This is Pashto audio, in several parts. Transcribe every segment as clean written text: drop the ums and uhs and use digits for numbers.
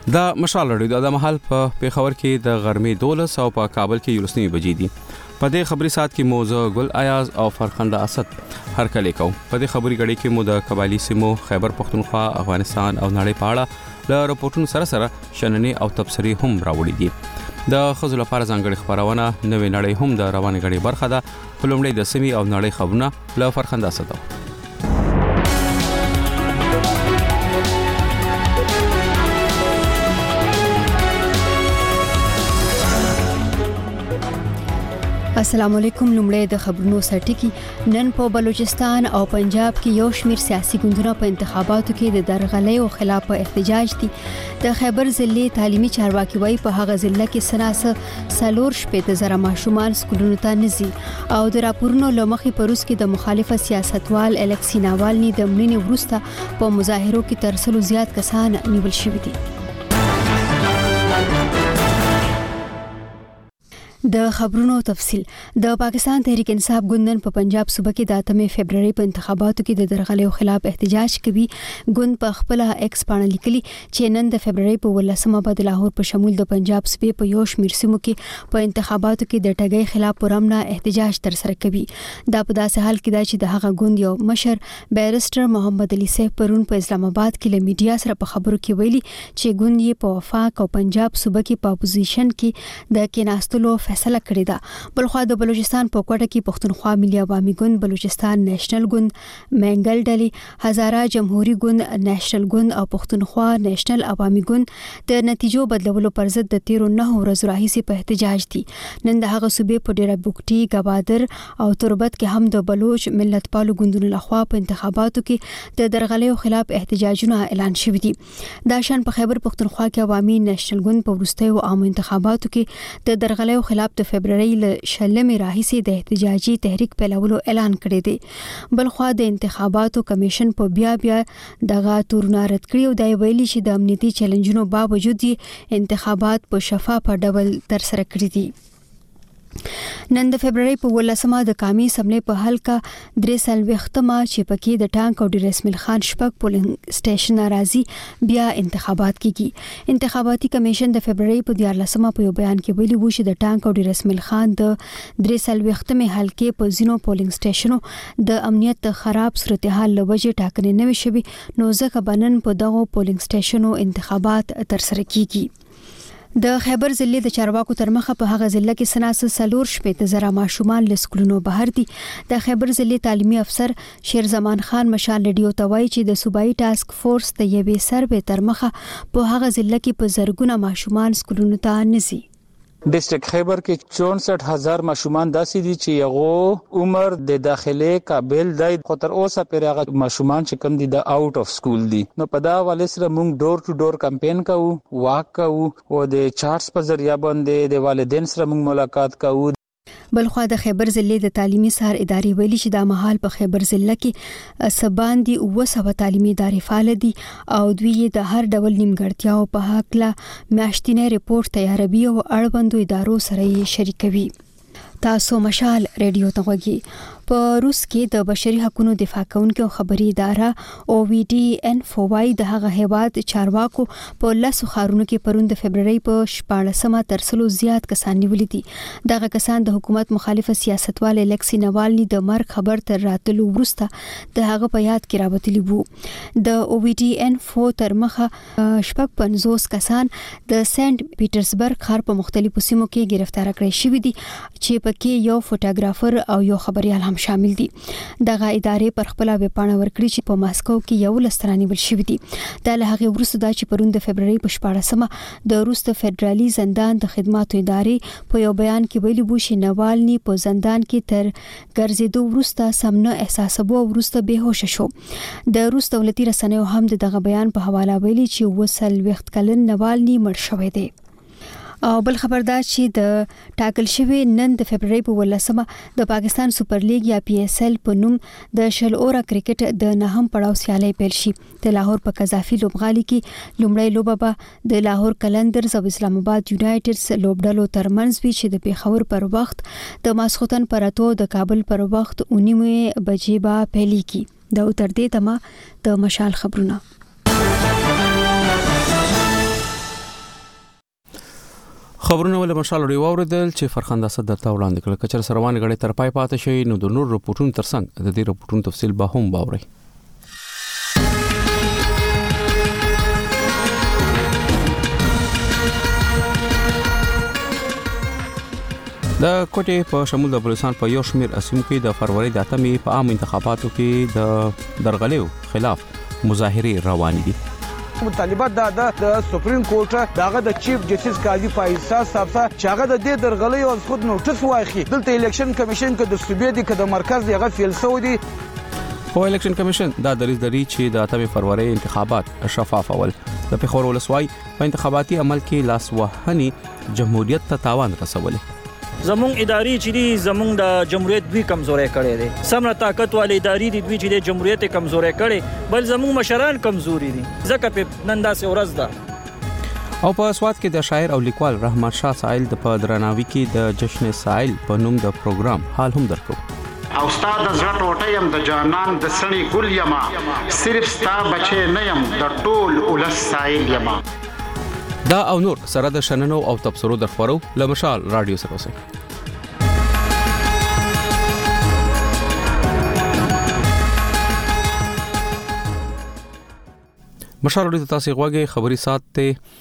د مشال رادیو د محل په پیښور کې د غرمې 12 او په کابل کې 11 بجې دي. په دې خبري سات کې موزه ګل ایاز او فرخنده اسد هر کله کو. په دې خبري غړي کې مو د قبایلی سیمو خیبر پختونخوا افغانستان او نړۍ په اړه له رپورټونو سره شننې او تبصرې هم راوړي دي. د خزل لپاره ځانګړي خبرونه نوې نړۍ هم د روانې غړي برخه ده. خلومړی د سیمې او نړۍ خبرونه له فرخنده اسد. السلام علیکم. لومړی د خبرونو سرټکی. نن په بلوچستان او پنجاب کې یو شمېر سیاسي ګوندونه په انتخاباتو کې د درغلیو خلاف احتجاج دي. د خیبر ضلع تعلیمي چارواکي وایي په هغه ضلع کې سناسه سلور شپې د زره ماشومان سکولونو ته نزي او د راپورونو لمخې په روس کې د مخالفه سیاستوال الکسی ناوالني د مړینې وروسته په مظاهرو کې تر 100 زیات کسان نیول شوي دي. د خبرونو تفصیل. د پاکستان تحریک انصاف ګوند په پنجاب صوبه کې د 8 فبرवरी په انتخاباتو کې د درغلیو خلاف احتجاج کوي. ګوند په خپل ایکس باندې لیکلي چې نن د فبرवरी په 18مه بعد لاهور په شمول د پنجاب صوبې په یو شمېر سیمو کې په انتخاباتو کې د ټګۍ خلاف پرامنه احتجاج تر سره کوي. دا په داسې حال کې ده چې د هغه ګوند یو مشر بیرسټر محمد علي سیف پرون په اسلام آباد کې له میډیا سره په خبرو کې ویلي چې ګوند یې په وفاق او پنجاب صوبه کې په اپوزیشن کې د کېناستلو فیصله کړې ده. بلخوا د بلوچستان په کوټه کې پښتونخوا ملي عوامي ګوند، بلوچستان نېشنل ګوند، منګل ډلې، هزاره جمهوریت ګوند، نېشنل ګوند او پښتونخوا نېشنل عوامي ګوند د نتیجو بدلولو پر ضد د 13 ورځې راهیسې په احتجاج دي. نن د هغه صوبې په ډیره بوکټي، گبادر او تربت کې هم د بلوچ ملت پالو ګوندونو لخوا په انتخاباتو کې د درغلیو خلاف احتجاجونه اعلان شوي دي. دا شان په خیبر پښتونخوا کې عوامي نېشنل ګوند په وروستیو عامو انتخاباتو کې د درغلیو خلاف د فبرवरी ل شلمې راهیسې د احتجاجي تحریک پیلولو اعلان کړی دی. بلخوا د انتخاباتو کمیشن په بیا دغه تورونه رد کړی او دا ویلي چې د امنیتي چیلنجونو باوجود انتخابات په شفاف ډول تر سره کړی دي. نن د فبرवरी په 18مه د قومي اسمبلی په حلقه 43مه چې پکې د ټانک او ډیر اسماعیل خان شپږ پولینګ سټیشن راځي بیا انتخابات کیږي. انتخاباتي کمیشن د فبرवरी په 14مه په یو بیان کې ویلي و چې د ټانک او ډیر اسماعیل خان د 43مه حلقې په زینو پولینګ سټیشنو د امنیت خراب صورتحال لوجه ټاکنې نه وشوي نو ځکه بنن په دغه پولینګ سټیشنو انتخابات تر سره کیږي. د خیبر ضلع د چارواکو تر مخه په هغه ضلع کې سناسه سلور شپې د زره ماشومان لسکولونو بهر دي. د خیبر ضلع تعلیمي افسر شیر زمان خان مشال رادیو ته وایي چې د صوبایي ټاسک فورس د یوې سروې تر مخه په هغه ضلع کې په زرګونه ماشومان سکولونو ته نزي. ډیسټریکټ خیبر کې 64000 ماشومان داسې دي چې یغو عمر د داخله قابل دی خو تر اوسه پرې هغه ماشومان چې کم دي د آوټ اف سکول دي. نو په دا حواله سره موږ ډور ټو ډور کمپاین کوو، واک کوو او د چارټس په ذریعہ باندې د والدین سره موږ ملاقات کوو. بلخوا د خیبر ضلع د تعلیمي سار ادارې ویلي چې د مهال په خیبر ضلع کې سباندي 900 تعلیمي ادارې فعال دي او دوی د هر ډول نیمګړتیاو په حق لا میاشتنی ریپورت تیاروي او اړوندو ادارو سره یې شریکوي. تاسو مشال رادیو ته غوږی. په روس کې د بشري حقوقو دفاع کوونکو خبري اداره او وی ډي ان فوای د هغه هیواد چارواکو په لاسو خارونو کې پروند د فبرवरी په 14مه تر 100 زیات کسان نیولې دي. دغه کسان د حکومت مخالفه سیاستوال الکسی ناوالني د مرګ خبر تر راتلو وروسته د هغه په یاد کې راوتلی وو. د او وی ډي ان فو تر مخه 55 کسان د سنت پیټرزبرګ ښار په مختلفو سیمو کې گرفتار کړي شوی دي چې پکې یو فوټوګرافر او یو خبريال هم شامل دي. دغه ادارې پر خپل ویب پاڼه ورکړي چې په ماسکو کې یو لسترانی ول شوی دي. د لهغه وروسته د چې پروند د فبرवरी په 14مه د روس فدرالي زندان د خدماتو ادارې په یو بیان کې ویلي وو چې ناوالني په زندان کې تر ګرځېدو وروسته سمنه احساسبو وروسته بهوش شو. د روس دولتي رسنیو هم دغه بیان په حواله ویلي چې وسل وخت کلن ناوالني مړ شوی دی. او بل خبردار چې د ټاکل شوی نن د فبرवरी په 18مه د پاکستان سپر لیګ یا پی اس ال په نوم د شل اوره کرکټ د نهم پړاو سیالي پیل شي. د لاهور په قذافي لوبغالي کې لومړی لوبه به د لاهور کلندرز او اسلام آباد یونایټډز لوبډلو ترمنځ وي چې د پیښور پر وخت د ماسختن پراتو د کابل پر وخت 9 بجې به پیل کی. دا تر دې تمه د مشال خبرونه. خبرونه ول مشال لري اوریدل چې فرخنده اسد درته وړاندې کړل کچر سروان غړي تر پای پاتې شي نو د نور رپورټونو ترڅنګ د دې رپورټونو تفصیل به هم باوري. د کوټې په شمول د بلوچستان په یو شمېر اسیمو کې د فروری د 8 په عام انتخاباتو کې د درغلیو خلاف مظاهرې روان دي. مطالبات د سپریم کورټ دغه د چیف جسټس قاضي فایصل صاحب چې هغه د دې درغلي او خود نوټس واخی دلته الیکشن کمیشن کې د صوبې د مرکز دغه فیل سعودي او الیکشن کمیشن دا دریځ لري چې د 8 فروری انتخابات شفاف اول د پیښور ولسوای په انتخاباتي عمل کې لاس وهني جمهوریت ته تاوان رسولي. زمون اداري چې دي زمون د جمهوریت دوی کمزورې کړي دي سمره طاقت والے اداري دي دوی چې د جمهوریت کمزورې کړي بل زمون مشران کمزوري دي ځکه په نن داسې ورځ ده. او په سواد کې د شاعر او لیکوال رحمان شاه سائل د پدرناوي کې د جشن سائل په نوم د پروګرام حال هم درکو. او استاد زړه ټوټه يم د جانان د سړی ګل یما صرف ستا بچي نه يم د ټول ولس سائل یما. دا او نور سره د شننو او تبصرو د خبرو لمشال رادیو سره اوسئ. مشال رادیو تاسو غواګي خبري سات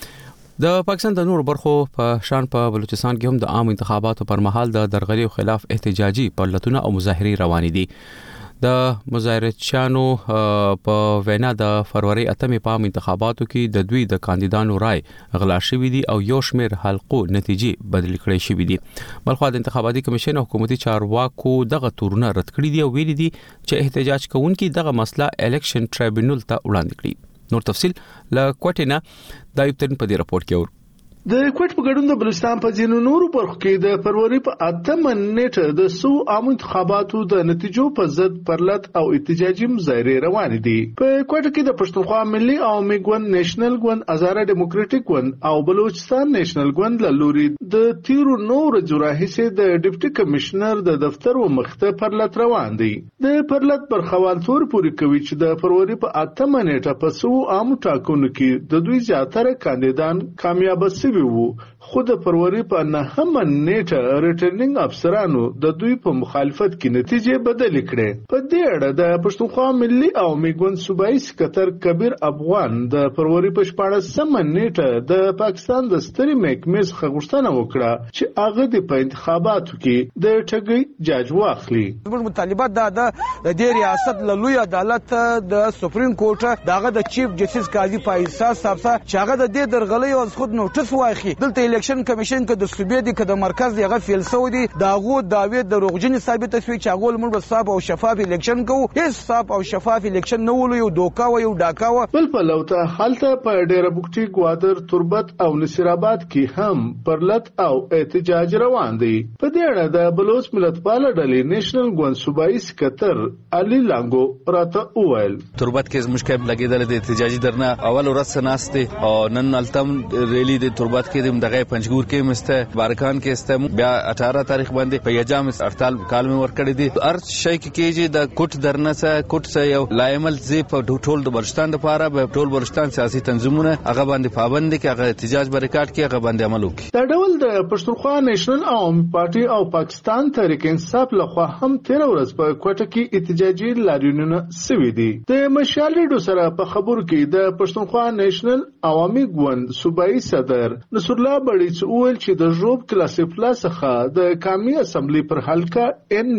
ته د پاکستان د نور برخو په شان په بلوچستان کې هم د عام انتخاباتو پر مهال د درغلي خلاف احتجاجي پرلتونه او مظاهرې روان دي. د مظاهرچیانو په وینا د فروری 8 په عام انتخاباتو کې د دوی د کاندیدانو رائے غلا شوې دي او یو شمېر حلقو نتیجې بدل کړې شوې دي. بلخو د انتخاباتي کمیشن او حکومتي چارواکو دغه تورونه رد کړی دي او ویلي دي چې احتجاج کوونکي دغه مسله الیکشن ټریبیونل ته وړاندې کړي. نور تفصیل ل کوټینا د ایپتن په دې راپورټ کې د کوټ په ګډون د بلوچستان په ځینو نورو برخو کې د فروری په 8 نیټه د سو عام انتخاباتو د نتیجو په ضد پرلت او احتجاجي مظاهرې روان دي. په کوټ کې د پښتونخوا ملي عوامي ګوند، نېشنل ګوند، آزاد ډیموکراټیک ګوند او بلوچستان نېشنل ګوند له لوري د تیرو نور جراحي د ډیپټي کمشنر د دفتر و مخته پرلت روان دي. د پرلت برخوال تور پوری کوي چې د فروری په 8 نیټه په سو عام ټاکنو کې د دوی زیاتره کاندیدان کامیاب شوي وو، خو د فروری په 9 نیټه ریټرنینګ افسرانو د دوی په مخالفت کې نتیجې بدلې کړې. په دې اړه د پښتونخوا ملي عوامي ګوند صوبایي سکتر کبیر افغان د فروری په 14 نیټه د پاکستان د ستري محکمې څخه غوښتنه وکړه چې هغه د انتخاباتو کې د ټګي جاج واخلي. زموږ مطالبات د دې ریاست له لوی عدالت د سپریم کورټ دغه د چیف جسټس قاضي فایصل صاحب چې هغه د دې درغلي او خود نوټس واخی دلته الیکشن کمیشن کې د صوبې د مرکز دغه فیل سعودي داغو داوی د روغجن ثابت شوی چې هغه موږ صاحب او شفاف الیکشن کوو. هیڅ صاحب او شفاف الیکشن نه ولو یو دوکا و یو ډاکا و. بل په لوته حالته په ډیره بوکټي ګوادر تربت او نصیرآباد کې هم پرلت او احتجاج روان دي. په دې اړه د بلوچ ملتپال ډلې نېشنل ګوند صوبایي سکتر علي لانګو راته وویل تربت کې مشکل لګیدل د احتجاجي درنه اول ورځ ناشته او نن التم ریلی د تربت کې د دغه پنځګور کې مسته بارکان کې است بیا 18 تاریخ باندې په یجام هړتال کال می ور کړی دي. هر شي کې د کوټ درنه سره کوټ سره یو لایمل زی په ټول د بلوچستان لپاره به ټول بلوچستان سیاسي تنظیمونه هغه باندې پابند دي چې هغه احتجاج بریکاټ کې هغه باندې عمل وکړي. دا ډول د پښتونخوا نېشنل عوامي پارټي او پاکستان تحریک انصاف لخوا هم 13 ورځ په کوټه کې احتجاجي لاریونونه سوي دي. د مشال ریډو سره په خبرو کې د پښتونخوا نېشنل عوامي ګوند صوبایي صدر نصر الله بړی وویل چې د ژوب کلاسیفلا څخه د قومي اسمبلی پر حلقه ان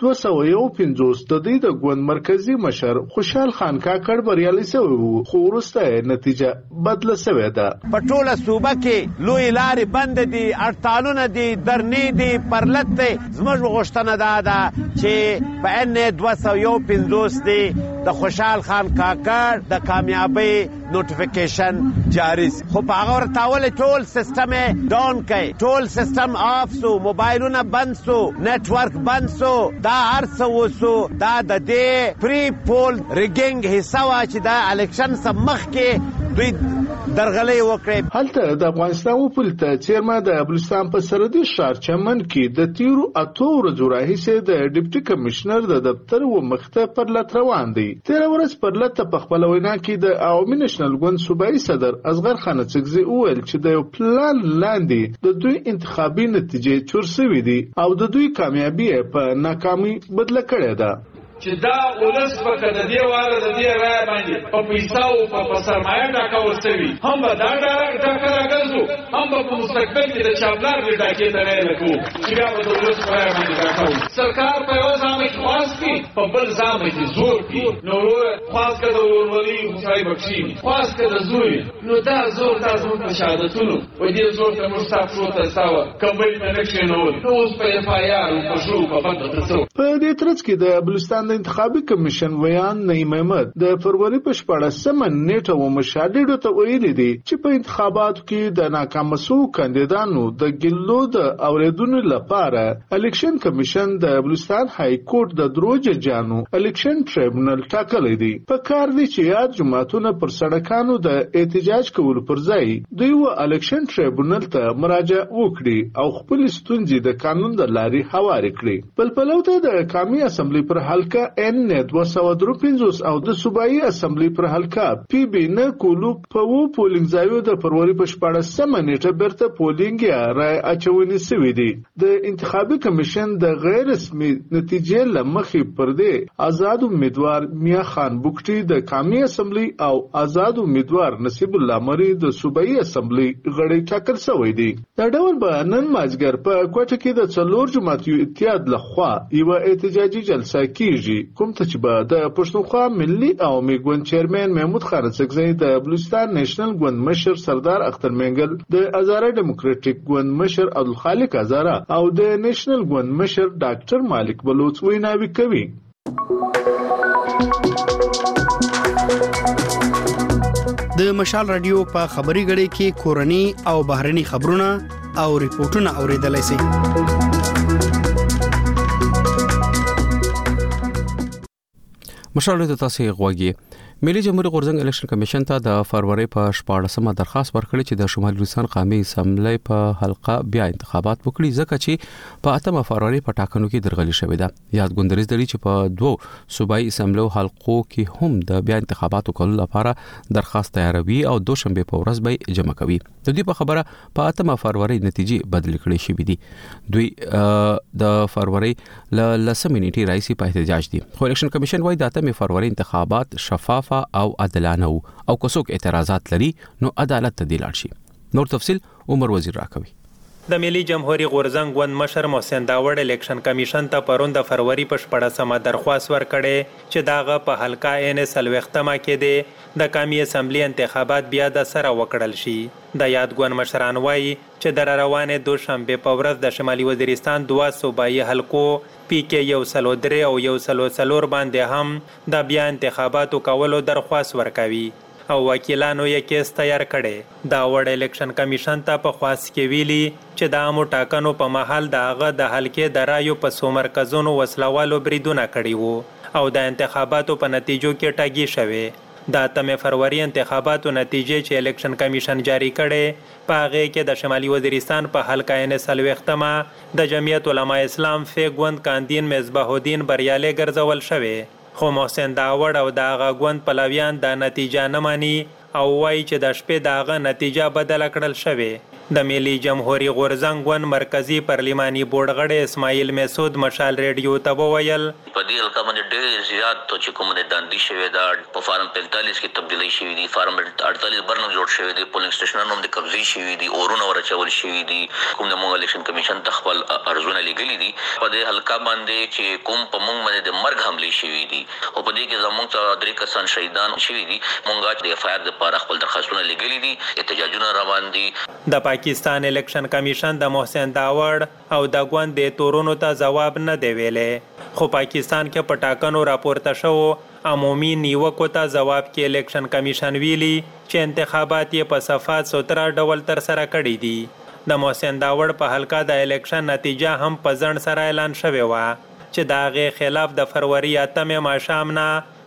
215 د دې د ګوند مرکزی مشر خوشحال خان کاکړ بریالي شوی وو، خو وروسته نتیجه بدله شوې ده. په ټوله صوبه کې لوی لارې بند دي، هړتالونه دي، درنې دي، پرلت دي. زموږ غوښتنه ده چې په ان 215 دی د خوشحال خان کاکړ د کامیابی نوټیفیکیشن جاری خو په هغه ورتاول ټول سیستم ډاون کړي، ټول سیستم آف سو، موبایلونه بند سو، نیټ ورک بند سو. دا هر څه وسو دا د دې پری پول ریګینګ حصہ وا چې دا الیکشن سم مخ کې دوی درغلۍ وکړې. هلته د افغانستان وپول ته چیرمن د بلوچستان په سرحدي ښار چمن کې د تیرو 8 ورځو راهیسې د ډیپټي کمشنر د دفتر و مخته پر لټ روان دی. 13 ورځ پر لټ په خپل وینا کې د عوامي نېشنل ګوند صوبایي صدر اصغر خان اڅکزي وویل چې د یو پلان لاندې د دوی انتخابي نتیجې چور شوې دي او د دوی کامیابي په ناکامي بدله کړې ده. چې دا ولس په کده دی واره د دې رای باندې په پیسو او په سرمایه ټاکل شوی هم به دا ټاکل راغلو هم په مستقبل کې د چابلار د ټاکې ته لګو چې بیا په ولس په رای باندې راکاو. سرکار په یو ځام کې خاص کی په بل ځام کې زور کی نو خاص کده ورولي خدای بخشي خاص کده زوی نو دا زور تاسو په شهادتونو و دې زور ته مستعفو ته ساوه کمبل نه نشي نو اوس په اف آی آر په شو په بده تاسو په دې ترڅ کې د بلوچستان د انتخابي کمیشن ویان نعیم احمد د فروری په 14مه نیټه و مشاهدینو ته ویلي دي چې په انتخاباتو کې د ناکام شو کاندیدانو د ګلو د اوریدونو لپاره الیکشن کمیشن د بلوچستان های کورټ د دروج جانو الیکشن ټریبونل ټاکلی دی. په کار دی چې یاد جماعتونه پر سړکانو د احتجاج کولو پر ځای دوی و الیکشن ټریبونل ته مراجعه وکړي او خپل ستونزې د قانون د لارې هوارې کړي. بل پلوته د قومي اسمبلی پر حلقه ان 253 او د صوبایي اسمبلی پر حلقه پی بی نه کولو په وو پولینګ ځایو د فروری په 14مه نیټه برته پولینګ رای اچونې سوي دي. د انتخابي کمیشن د غیر رسمي نتیجې لمخې پر دې آزاد امیدوار میا خان بوکټي د قومي اسمبلی او آزاد امیدوار نصیب الله مری د صوبایي اسمبلی غړي ټاکل شوی دي. دا ډول به نن مازګر په کوټه کې د څلور جماعتي اتحاد لخوا یو احتجاجي جلسه کیږي کوم ته چې به د پښتونخوا ملي عوامي ګوند چیرمن محمود خان اڅکزي د بلوچستان نېشنل ګوند مشر سردار اختر منګل د هزاره ډیموکراټیک ګوند مشر عبدالخالق هزاره او د نېشنل ګوند مشر ډاکټر مالک بلوچ ویناوي کوي. د مشال رادیو په خبري غړي کې کورني او بهرني خبرونه او ریپورتونه اوریدلای شئ. مشال د تاسو غوږی ملي جمهوریت غورځنګ الیکشن کمیشن ته د فروری په 14مه درخواست ورکړی چې د شمالي بلوچستان قومي اسمبلی په حلقه بیا انتخابات وکړي ځکه چې په 8مه فروری په ټاکنو کې درغلي شوې ده. یاد ګوندریز دلی چې په دوو صوبایي اسمبلی حلقو کې هم د بیا انتخاباتو کولو لپاره درخواست تیاروي او دوشنبه په ورځ به جمع کوي. د دې په خبره په 8مه فروری نتیجې بدل کړې شوې دي. دوی د فروری ل 10 منټي راځي په احتجاج دي. خو الیکشن کمیشن وايي د 8مه فروری انتخابات شفاف او عادلانه او کوڅوک اعتراضات لري نو عدالت ته دی لاړ شي. نور تفصيل عمر وزیر راکوي. د ملي جمهوریت غورځنګ ګوند مشر محسن داوړ الیکشن کمیشن ته پرون د فروری په 14مه درخواست ورکړي چې داغه په حلقه ان سلوختمه کې دی د قومي اسمبلی انتخابات بیا د سره وکړل شي. د یاد ګوند مشران وایي چې د روانه دوشنبه په ورځ د شمالي وزیرستان دوا صوبایي حلقو پی کې یو سلودري او یو سلور باندې هم د بیا انتخاباتو کولو درخواست ورکوي او وکیلانو یې کیس تیار کړي. دا وړ الیکشن کمیشن ته په خواست کې ویلي چې د عامو ټاکنو په محل دغه د حلقې د رایو په څو مرکزونو وسلوالو بریدونه کړي وو او د انتخاباتو په نتیجو کې ټاګي شوه. د 8 فروری انتخاباتو نتیجې چې الیکشن کمیشن جاری کړي په هغه کې د شمالي وزیرستان په حلقه ان سلوختمه د جمعیت علماء اسلام فی ګوند کاندین مصباح الدین بریاله ګرځول شوه. خو محسن داوړ او دغه غوند پلویان د نتیجه نه مانی او وایي چې د شپې دغه نتیجه بدل کړل شوه. د ملي جمهوریت غورځنګ ګوند مرکزی پارلماني بورډ غړی اسماعیل مسعود مشال ریډیو ته وویل په دې حلقه باندې ډېر زیات تو چې کوم د داندي شوی دا په فارم 45 کې تبدیلی شوی دي فارم 48 برنامه جوړ شوی دی پولینګ سټیشنونو هم د قبضې شوی دي اورونه ورچول شوی دي کوم د مونږ الیکشن کمیشن ته خپل ارزونه لګلی دي په دې حلقه باندې چې کوم په مونږ باندې د مرګ حمله شوی دي او په دې کې زموږ ته درې کسان شهیدان شوی دي مونږه د اف آی آر لپاره خپل درخواستونه لګلی دي احتجاجونه روان دي. د پاکستان الیکشن کمیشن د محسن داوړ او د ګوند د تورونو ته جواب نه دی ویلې خو پاکستان کې پټاکنو راپورته شو عمومي نیوکو ته جواب کې الیکشن کمیشن ویلي چې انتخابات یې په صفات سوتره ډول تر سره کړي دي. د محسن داوړ په حلقه د الیکشن نتیجه هم په ځن سره اعلان شوی و چې د هغې خلاف د فروری 8 ماشام نه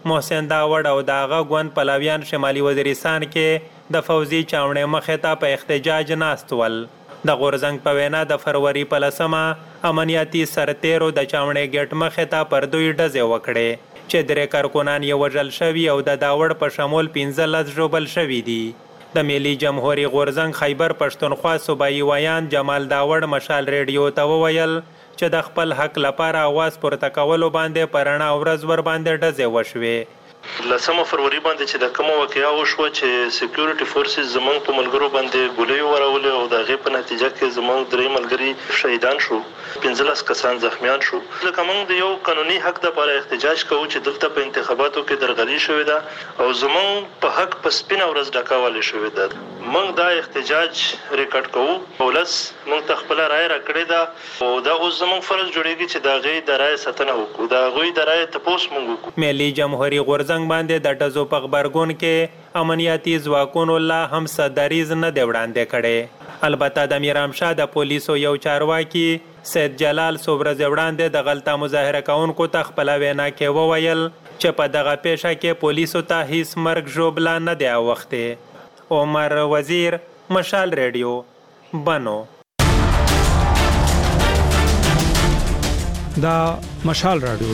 محسن داوړ او داغه ګوند پلاویان شمالي وزیرستان کې د فوزي چاونې مخې ته په احتجاج ناست ول. د غورزنګ په وینا د فروری په 10 امنیتي سرتیرو د چاونې ګټ مخې ته پر دوی ډزې وکړې چې درې کارکونان یې وژل شوي او د داوړ په شمول 15 ژوبل شوي دي. د ملي جمهوریت غورزنګ خیبر پښتونخوا صوبایي ویان جمال داوړ مشال ریډیو ته وویل چې د خپل حق لپاره आवाज پورته کولو باندې پرانا ورځ ور باندې ډزې وشوې. 10 فروری باندې چې د کوم واقعیا وشو چې سکیورټي فورسز زمونږ په ملګرو باندې ګولۍ ورولې او د غې په نتیجه کې زمونږ درې ملګري شهیدان شو، 15 کسان زخمیان شو. لکه موږ د یو قانوني حق لپاره احتجاج کوو چې دلته په انتخاباتو کې درغلي شوې ده او زمونږ په حق په سپینه ورځ ډکاوالې شوې ده. موږ دا احتجاج ریکارډ کوو، ولس موږ ته خپل رائے راکړې ده او دا اوس زمونږ فرض جوړیږي چې د غې د رائے ساتنه وکړو، د غوی د رائے تپوس موږ وکړو. ملي جمهوریت غورزنګ باندې د ډزو په خبرګون کې امنیتي ځواکونو لا هم صدریز نه دی وړاندې کړي. البته د میرامشاه د پولیسو یو چارواکي سید جلال صوبرز وړاندې د غلطه مظاهره کوونکو ته خپل وینا کې وویل چې په دغه پیښه کې پولیسو ته هیڅ مرګ ژوبلا نه دی اوښتې. عمر وزیر، مشال ریډیو، بنو. دا مشال رادیو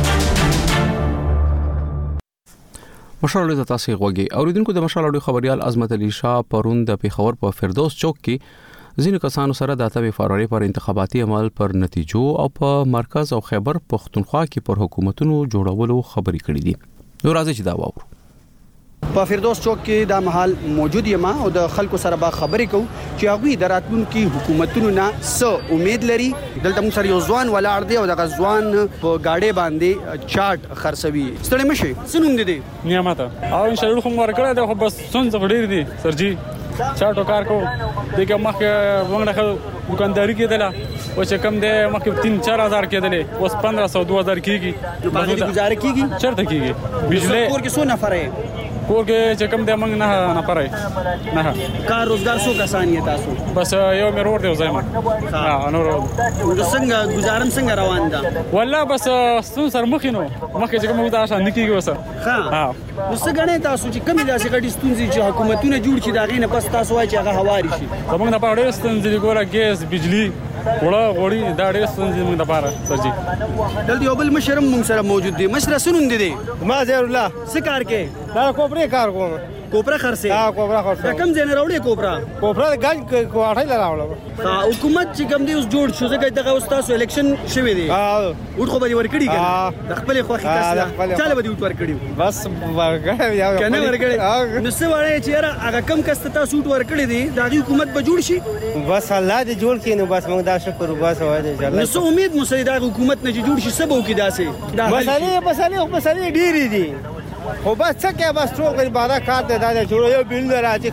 مشال رادیو تاسو غوږی اوریدونکو د مشال رادیو خبريال عظمت علي شاه پرون د پیښور په فردوس چوک کې ځینو کسانو سره د 8 فروری پر انتخاباتي عمل پر نتیجو او په مرکز او خیبر پښتونخوا کې پر حکومتونو جوړولو خبري کړې دي. نو راځي چې دا وورو. په فردوس چوک کې د محل موجود یم او د خلکو سره به خبرې کوو چې هغه د راتلونکو حکومتونو نه څه امید لري. دلته موږ سره یو ځوان ولاړ دی او د غزوان په گاډي باندې چارت خرڅوي. ستړي مشي سنوم دي نیامت او ان شاء الله کوم ورکړه ده خو بس څنګه غډیر دي سرجی چارټو کار کو دغه مخه وګړه دکانداری کېدله او چې کم ده مخه 3-4 هزار کېدله اوس 1500-2000 کېږي. باندې گزاره کېږي چرته کېږي بجلی کور کې څو نفر یې کور کې چې کوم د موږ نه پرې نه کار روزګار څو کسان یې تاسو؟ بس یو مې ورته وځم. نور څنګه گزارم څنګه روان ده؟ والله بس ستون سر مخینو مخکې چې کوم دا آسان نکیږي وسه. ها نو څه غنې تاسو چې کوم داسې غټي ستونزې چې حکومتونه جوړ کړي دا غي نه پس تاسو وایي چې هغه هواري شي. زموږ د پاره ستونزې ګوره ګیس بجلی وړه غوړي دا ډېر ستونزې موږ د پاره سرجی. دلته یو بل مشرم موږ سره موجود دی. مشر سنون دي ما زهر الله څه کار کې؟ دا کوپرې کار کوم. کوپرا خرڅه؟ ها کوپرا خرڅه. کم ځای نه راوړې کوپرا د ګاج کوټه لراوړم. حکومت چې کوم دی اوس جوړ شو ځکه دغه اوس تاسو الیکشن شوی دی. وټ خو به ورکړي کنه د خپل خوخي تاسو چاله به وټ ورکړي بس ورکړي یا کنه ورکړي. نو څه وایي چې یاره هغه کم کس تاسو وټ ورکړي دي دا حکومت به جوړ شي؟ بس الله دې جوړ کړي نو بس موږ دا شکر وباسو وایي چې نو څه امید مو سره دا حکومت نه جوړ شي سبو کې داسې مسالې ډېری دي خو بس څه کې بس ټول غریبانه کار ته دا جوړ یو بیل راځي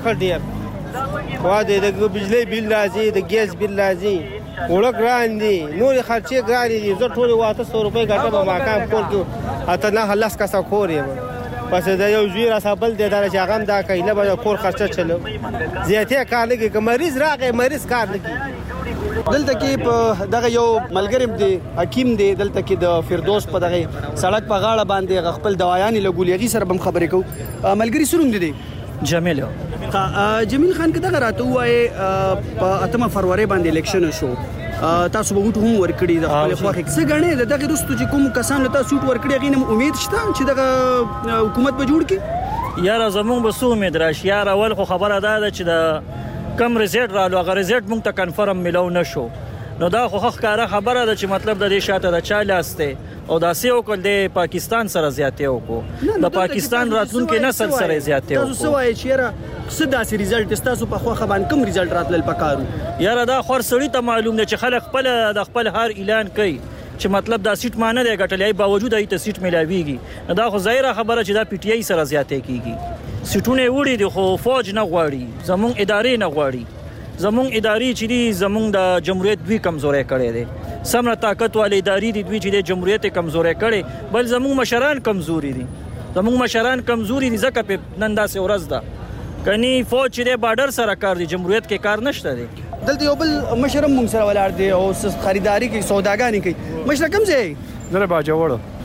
خړډیر وا دې د بجلی بیل راځي د ګیس بیل راځي وړه ګران دي نور خرچې ګران دي زه ټول 800 روپۍ ګټه په ماکام کور کې اته نه خلاص کا څه خورې پس دا یو زوی را سبل دې دا چې هغه دا کایله به کور خرچه چلو زیاته کار لګي که مریض راغی مریض کار لګي. دلته کې په دغه یو ملګریم دی حکیم دی دلته کې د فردوس په دغه سړک په غاړه باندې خپل دوايانې لګولېږي سره بم خبرې کوو. ملګری سروم دی جمیل. جمیل خان کې دغه راته وایي په 8 فروری باندې الیکشن شو تاسو به وټ هم ورکړي د خپل خواخ څه غنې دغه رستو چې کوم کسان له تاسو وټ ورکړي غینم امید شته چې دغه حکومت به جوړ کړي؟ یاره زمونږ به څه امید راشي یاره اول خو خبره ده چې د کم ریزلټ رالو هغه ریزلټ مونږ ته کنفرم ملو نشو نو دا خو ښکاره خبره ده چې مطلب د دې شاته د چا لاس دی او دا سې وکړل د پاکستان سره زیاتې وکړو د پاکستان راتلونکي نسل سره زیاتې وکړو. تاسو وایي چې یاره څه داسې ریزلټ تاسو په خو خبان کوم ریزلټ راتلل پکارو؟ یاره دا خور سړی ته معلوم دی چې خلک د خپل هر اعلان کوي چې مطلب دا سیټ مانه دی ګټلای باوجود ایت سیټ ملاویږي دا خو ظاهره خبره چې دا پی ټی آی سره زیاتې کیږي. سیټونه وړي دي خو فوج نه غواړي زمونږ ادارې نه غواړي زمونږ ادارې چې دي زمونږ د جمهوریت دوی کمزوري کړي دي سمره طاقت والے ادارې دي دوی چې د جمهوریت کمزوري کړي بل زمونږ مشران کمزوري دي زمونږ مشران کمزوري دي ځکه په نن داسې ورځ ده کني فوج چې د بارډر سره کار دي جمهوریت کې کار نشته دي. دلته یو بل مشرم مونږ سره ولاړ دی او خریداري کوي سوداګانې کوي. مشر کوم ځای؟ زه باجوړ.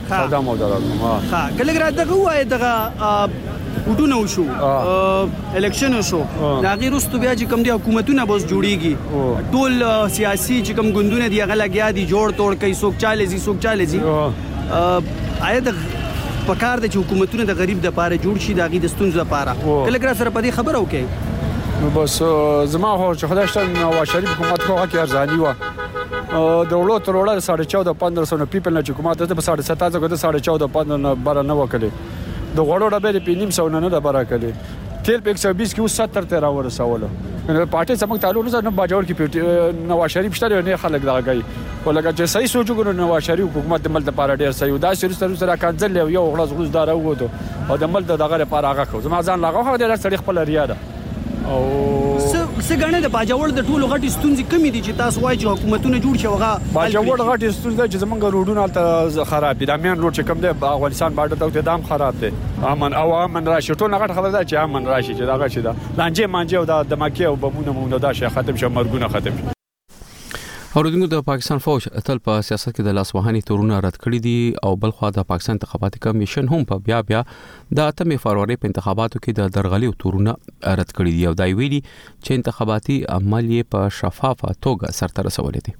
دا مو درکم ها کله ګرځه دغه وای دغه وټونه وشو الیکشن وشو دا غیر واستو بیا چې کوم دی حکومتونه بس جوړیږي ټول سیاسي چې کوم ګوندونه دی هغه لګیا دي جوړ توړ کوي څوک چالي آیا د پکار د حکومتونو د غریب د پاره جوړ شي د غي د ستونزې لپاره کله ګرځه سره په دې خبره وکي نو بس زما هو چې خدای شته نواز شریف حکومت خو کې ارزاني و دولت تروړه 14.5 پیپل نه حکومت ته په 17 غو د 14.5 بار نه وکړي د غوړو ډبې په 900 نه د بار کړي تیل په 120 کې 70 ته راورساوله پارټي سمک تعلق نه باجوړ کې نواز شریف شته نه خلک دا غي ولکه چې صحیح سوچو نواز شریف حکومت د مل د پاره ډیر صحیح دا سره کانځل یو غلط غوز دار وته او د مل دغه لپاره هغه خو زما ځان لاغه د سړي خپل ریاده او څنګه د باجوړ د ټولو غټي ستونزې کمی دي چې تاسو وایي چې حکومتونه جوړ شي وغه باجوړ غټي ستونزې چې زمونږ روډونه ته خراب دي د امین روډ چې کوم دی افغانستان باندې ته دام خراب دي امن راشي ټول غټ خبره ده چې امن راشي چې دا غشي دا لانجه مانجه او د دماکي او بمونه مونږ دا شي ختم شي مرګونه ختم شي اوردونکو د پاکستان فوج اتل په سیاست کې د لاسوهاني تورونه رد کړی دي او بلخوا د پاکستان انتخاباتي کمیشن هم په بیا د 8 فروری په انتخاباتو کې د درغلي تورونه رد کړی دي او دا ویلي چې انتخاباتي عمل یې په شفافه توګه سرته رسولې دي.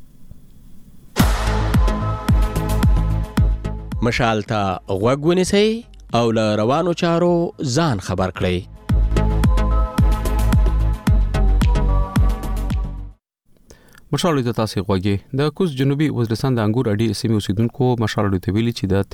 مشال ته غوږ ونیسئ او له روانو چارو ځان خبر کړئ. مشال د تاسو غوږی د کوز جنوبي وزیرستان د انګور اډي سیمې اوسیدونکو مشال د ویلي چې د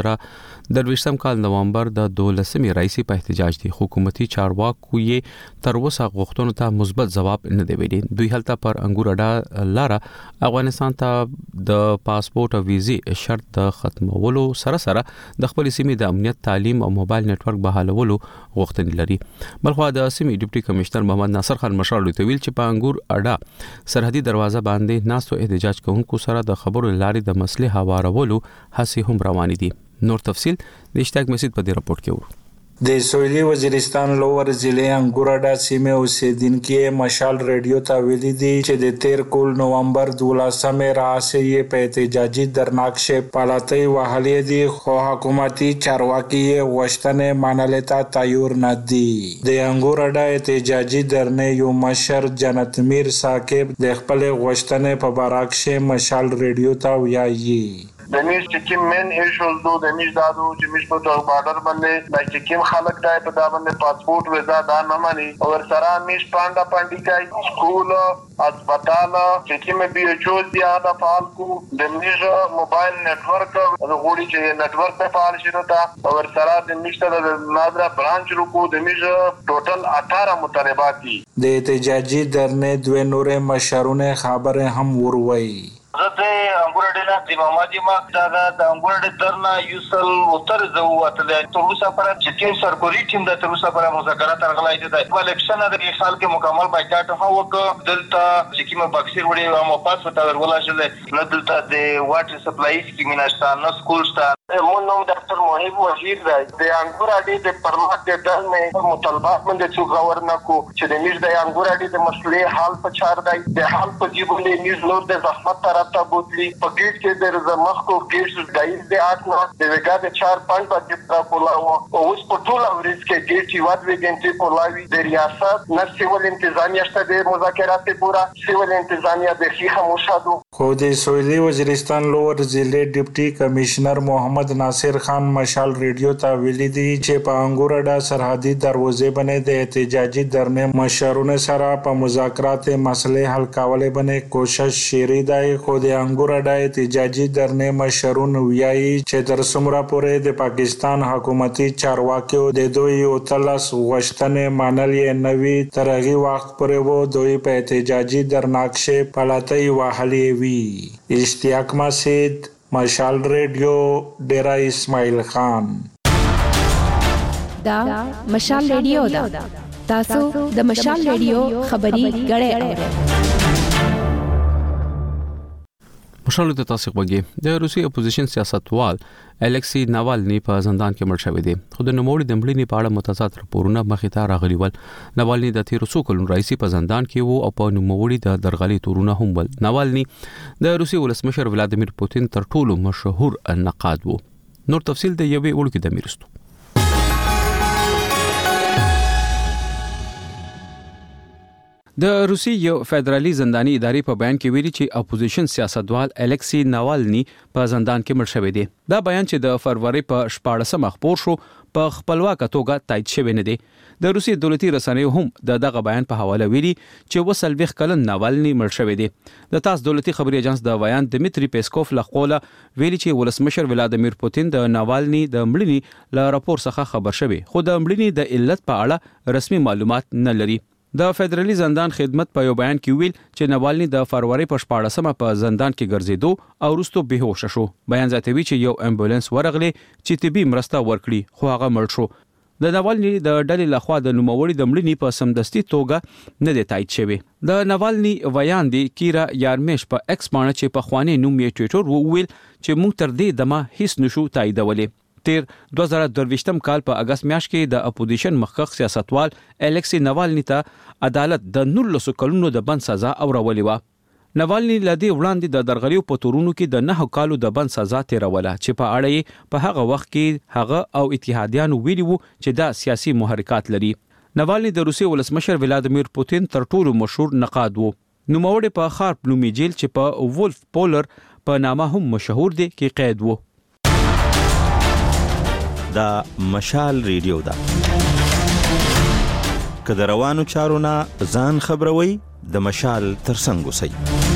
2023 کال نومبر د 12مې رئیسي په احتجاج دي حکومتي چارواکو یې تر اوسه غوښتنو ته مثبت جواب نه دی ویلي. دوی هلته پر انګور اډا لاره افغانستان ته د پاسپورت او ویزې شرط د ختمولو سره د خپل سیمې د امنیت تعلیم او موبایل نتورک بحالولو غوښتنې لري. بلخوا د سیمې ډیپټي کمشنر محمد ناصر خان مشال د ویل چې په انګور اډا سرحدي دروازه باندې ناسو احتجاج کوونکو سره د خبرو لاري د مسلې هوارولو هڅې هم روان دي. نور تفصيل د اشتاق مسجد په دې راپورټ کې ورو. د سویلي وزیرستان لوور ضلع انګورډا سیمه اوسیدونکو مشال ریډیو ته ویلي دي چې د 13 کول نومبر 12مې راځي په احتجاجي درناکشه پالاتي وهلې دي خو حکومتي چارواکي غوښتنې منلته تیار نه دي. د انګورډا احتجاجي درنې یو مشر جنت میر صاحب د خپل غوښتنې په بارکشه مشال ریډیو ته ویایي د میش چې من ایشوز دو د میش دادو چې میش په بارډر باندې د چې خلک دای په دا باندې پاسپورت ویزا دا نه مانی او سره میش پانډي کوي سکول هسپتال چې مې بي ایچ او دی دا فعال کو د میش موبایل نتورک د غوړي چې نتورک په فعال شنو تا او سره د میش ته د نادرا برانچ رکو د میش ټوټل 18 مطالبات دي. د احتجاجي درنې دوه نورې مشرونه خبره هم وروي. زه انګورډ نه د محمد ما د انګورډ درنا یوسل وتر زو وتل تر اوسه پر چې ټیم سرکوري ټیم د تر اوسه پر مذاکرات ترغلای دي د الیکشن د خال کې مکمل بایکاټ هو وک دلته چې کوم باکسیر وړي او پاس وتا ولا شل نه دلته د واټر سپلای سکیم نشته نه سکول شته. مون نوم ډاکټر موهب وزیر دی د انګورډ د پرمات د دلمه مطالبات باندې څو غور نه کو چې د میز د انګورډ د مسلې حل په چار دی د حل په جیبولې میز نور د زحمت طرف بوتلی په گیټ کې د زمخ کو گیټ دایز د اټنو د وګا د 4-5 بجې کولاو او اوس په ټول ورځ کې گیټ یو د وګنټي کولاوي د ریاست نه سیول انتظامیه شته د مذاکرات پورا سیول انتظامیه د شي خاموشادو. خو د سویلي وزیرستان لوور ضلع ډیپټي کمشنر محمد ناصر خان مشال ریډیو ته ویلي دي چې په انګورډا سرحدي دروازې باندې د احتجاجي درنې مشرونه سره په مذاکرات مسلې حل کولو باندې کوشش شری دی. خو د انګورډا احتجاجي درنې مشرون ویایي چې تر څومره پورې د پاکستان حکومتي چارواکو د دوی او تلس غوښتنې منل یې نوي تر هغه وخت پورې وو دوی په احتجاجي درناکشه پلاتي وهلې وي. اشتیاق مسجد مشال ریډیو ډیرا اسماعیل خان. دا مشال ریډیو دا تاسو د مشال ریډیو خبري غړې اورئ. مشال ته تاسو وګورئ د روسي اپوزیشن سیاستوال الکسی ناوالنی په زندان کې مړ شوی دی. خو د نوموړي د مړینې په اړه متضاد راپورونه مخې ته راغلي ول. ناوالنی د 13 کلونو راهیسې په زندان کې وو او په نوموړي د درغلي تورونه هم ول. ناوالنی د روسي ولسمشر ولادیمیر پوتین تر ټولو مشهور نقاد وو. نور تفصیل د یوې وړوکې د میرستو. د روسي یو فدرالي زنداني ادارې په بیان کې ویلي چې اپوزیشن سیاستوال الکسی ناوالنی په زندان کې مړ شوی دی. دا بیان چې د فروری په 14 خبر شو په خپلواک توګه تایید شوی نه دی. د روسي دولتي رسنیو هم دغه بیان په حواله ویلي چې وسلويخ کلن ناوالنی مړ شوی دی. د تاس دولتي خبري اژانس د ویان دمیتری پیسکوف لخوا ویلي چې ولسمشر ولادیمیر پوتین د ناوالنی د مړینې له راپور څخه خبر شوی، خو د مړینې د علت په اړه رسمي معلومات نه لري. د فدرالي زندان خدمت په یو بیان کې ویل چې ناوالنی د فروری په 14 په زندان کې ګرځیدو او وروسته بهوش شو. بیان زیاتوي چې یو امبولانس ورغلی چې طبي مرسته ورکړي، خو هغه مړ شو. د ناوالنی د ډلې لخوا د نوموړي د مړینې په سمدستي توګه نه دی تایید شوی. د ناوالنی ویان دی کیرا یارمیش په ایکس باندې چې په خواني نوم یې ټویټر وویل چې موږ تر دې دمه هیڅ نشو تاییدولې. تیر 2023 کال په اگست میاشت کې د اپوزیشن مخکښ سیاستوال الکسی ناوالنی ته عدالت د 19 کلونو د بند سزا اورولې و. ناوالنی لدی وړاندې د درغلیو په تورونو کې د 9 کالو د بند سزا تیروله چې په اړه په هغه وخت کې هغه او اتحادیانو ویلي وو چې دا سیاسي محرکات لري. ناوالنی د روسي ولسمشر ولادیمیر پوتین تر ټولو مشهور نقاد وو. نوموړی په خارپ نومي جیل چې په وولف پولر په نامه هم مشهور دی کې قید وو. دا مشال ریډیو ده. که د روانو چارو نه ځان خبروي، د مشال ترڅنګ اوسئ.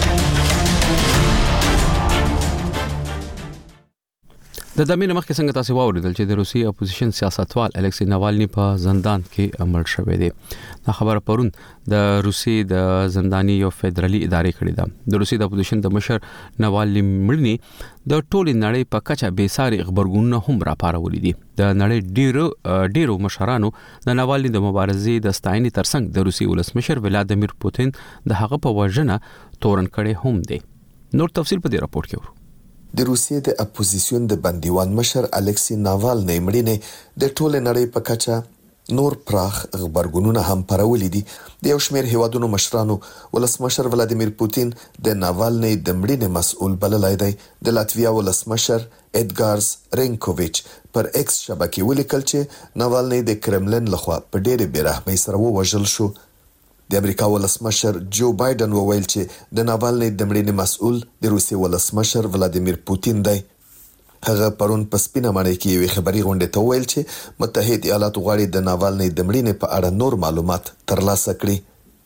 د دمینه مخکې څنګه تاسو واوریدل چې د روسي اپوزیشن سیاستوال الکسی ناوالنی په زندان کې مړ شوی دی. دا خبره پرون د روسي د زنداني یو فدرالي ادارې کړې ده. د روسي د اپوزیشن د مشر ناوالنی مړینې د ټولې نړۍ په کچه بېساري خبرګونونه هم راپارولي دي. د نړۍ ډیرو مشرانو د ناوالنی د مبارزې د ستاینې ترڅنګ د روسي ولسمشر ولادیمیر پوتین د هغه په وژنه تورن کړي هم دي. نور تفصیل په دې راپور کې ورو. د روسیې د اپوزیسیون د بندیوان مشر الکسی ناوالنی مړینې د ټوله نړۍ په کچه نور پراخ خبرګونونه هم پرولې دي. د یو شمېر هیوادونو مشرانو ولسمشر ولادیمیر پوتین د ناوالنی د مړینې مسؤل بللی دی. د لاتویا ولسمشر ادګارز رینکوویچ پر ایکس شبکې ولیکل چې ناوالنی د کرملن لخوا په ډېرې بېرحمۍ سره ووژل شو. د امریکا ولسمشر جو بایدن وویل چې د ناوالنی د مړینې مسؤل د روسي ولسمشر ولادیمیر پوتین دی. هغه پرون په سپینه ماڼۍ کې یوې خبري غونډې ته وویل چې متحد ایالات غواړي د ناوالنی د مړینې په اړه نور معلومات ترلاسه کړي.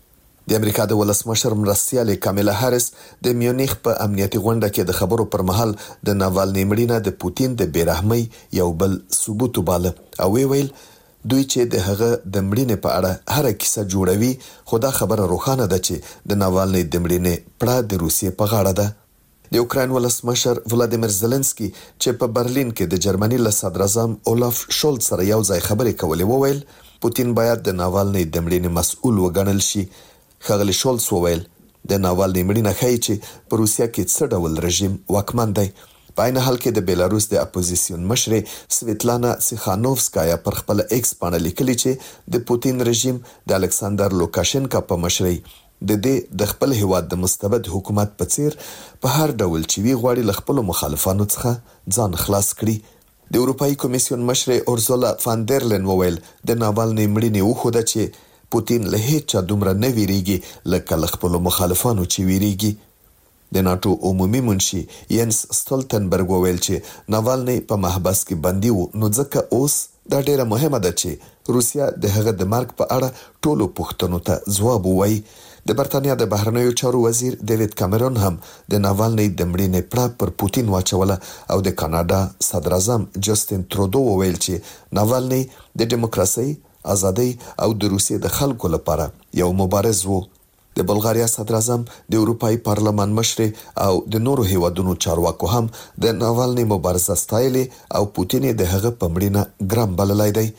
د امریکا د ولسمشر مرستیالې کامیلا هاریس د میونخ په امنیتي غونډه کې د خبرو پر مهال د ناوالنی مړینه د پوتین د بیرحمۍ یو بل ثبوت وباله او ویل دوی چې د هغه د مړینې په اړه هر کیسه جوړوي، خو دا خبره روښانه ده چې د ناوالنی د مړینې پړه د روسیې په غاړه ده. د اوکراین ولسمشر ولادیمیر زيلنسکي چې په برلین کې د جرمني له صدر اعظم اولاف شولز سره یو ځای خبرې کولې وویل پوتین باید د ناوالنی د مړینې مسؤل وګڼل شي. ښاغلی شولز وویل د ناوالنی مړینه ښایي چې په روسیه کې څه ډول رژیم واکمن دی. په عین حال کې د بیلاروس د اپوزیسیون مشرې سویتلانا سیخانوفسکایا پر خپل ایکس باندې لیکلي چې د پوتین رژیم د الکساندر لوکاشنکا په مشرۍ د دې د خپل هیواد د مستبد حکومت په څیر په هر ډول چې وی غواړي له خپل مخالفانو څخه ځان خلاص کړي. د اروپאי کمیسیون مشرې اورزولا فاندرلن وویل د ناوالنی مړینې وښوده چې پوتین له هیڅ دومره نه ویریږي لکه له خپل مخالفانو چې ویریږي. د ناتو عمومي منشي ینس ستولتنبرګ وویل چې ناوالنی په محبس کې بندي و، نو ځکه اوس دا ډیره مهمه ده چې روسیا د هغه د مرګ په اړه ټولو پوښتنو ته ځواب ووایي. د برتانیا د بهرنیو چارو وزیر ډیوډ کامرون هم د ناوالنی د مړینې پړه پر پوتین واچوله او د کاناډا صدر اعظم جسټین ترودو وویل چې ناوالنی د دیموکراسي، ازادۍ او د روسیې د خلکو لپاره یو مبارز وو. د بلغاریا صدر اعظم، د اروپאי پارلمان مشرې او د نورو هیوادونو چارواکو هم د ناوالنی مبارزه ستایلې او پوتین د هغه په مړینه ګرام بللی دی.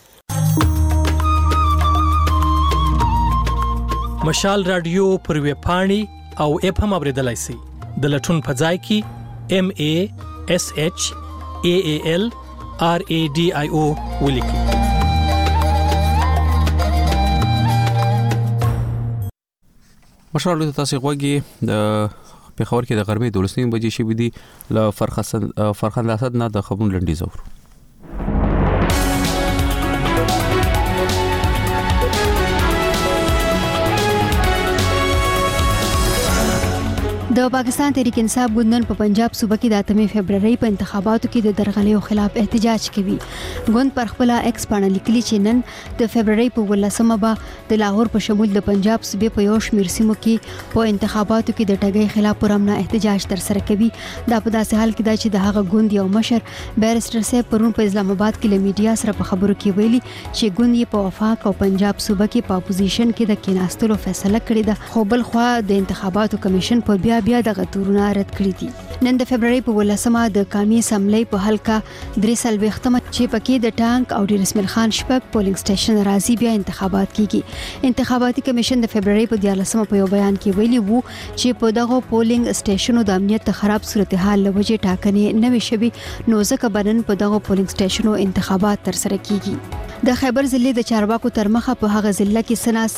مشال رادیو پر ویب پاڼې او اپ هم اوریدلای شئ. د لټون په ځای کې MASHAALRADIO ولیکئ. مشرانو تاسو غوږی د پیښور کې د غرمې 12 بجې شوې دي ل فرخند اسد نه د خبرونو لنډي زور. د پاکستان تحریک انصاف ګوند په پنجاب صوبه کې د 8 فبرवरी په انتخاباتو کې د درغلیو خلاف احتجاج کوي. ګوند پر خپل ایکس باندې لیکلي چې نن د فبرवरी په 18مه به د لاهور په شمول د پنجاب صوبې په یو شمېر سیمو کې په انتخاباتو کې د ټګۍ خلاف پرامن احتجاج ترسره کوي. دا په داسې حال کې دا چې د هغه ګوند یو مشر بیرسټر صاحب پرون په اسلام آباد کې له میډیا سره په خبرو کې ویلي چې ګوند یې په وفاق او پنجاب صوبه کې په اپوزیشن کې د کېناستلو فیصله کړې ده، خو بل خوا د انتخاباتو کمیشن په بیا دغه تورونه رد کړی دي. نن د فبرवरी په 18مه د قومي اسمبلی په حلقه 43مه چې پکې د ټانک او ډیر اسماعیل خان شپږ پولینګ سټیشن راځي بیا انتخابات کیږي. انتخاباتي کمیشن د فبرवरी په 14مه په یو بیان کې ویلي وو چې په دغه پولینګ سټیشنو د امنیت خراب صورتحال لوجه ټاکنې نوې شوي، نو ځکه بنن په دغه پولینګ سټیشنو انتخابات ترسره کیږي. د خیبر ضلع د چارواکو تر مخه په هغه ضلع کې سناس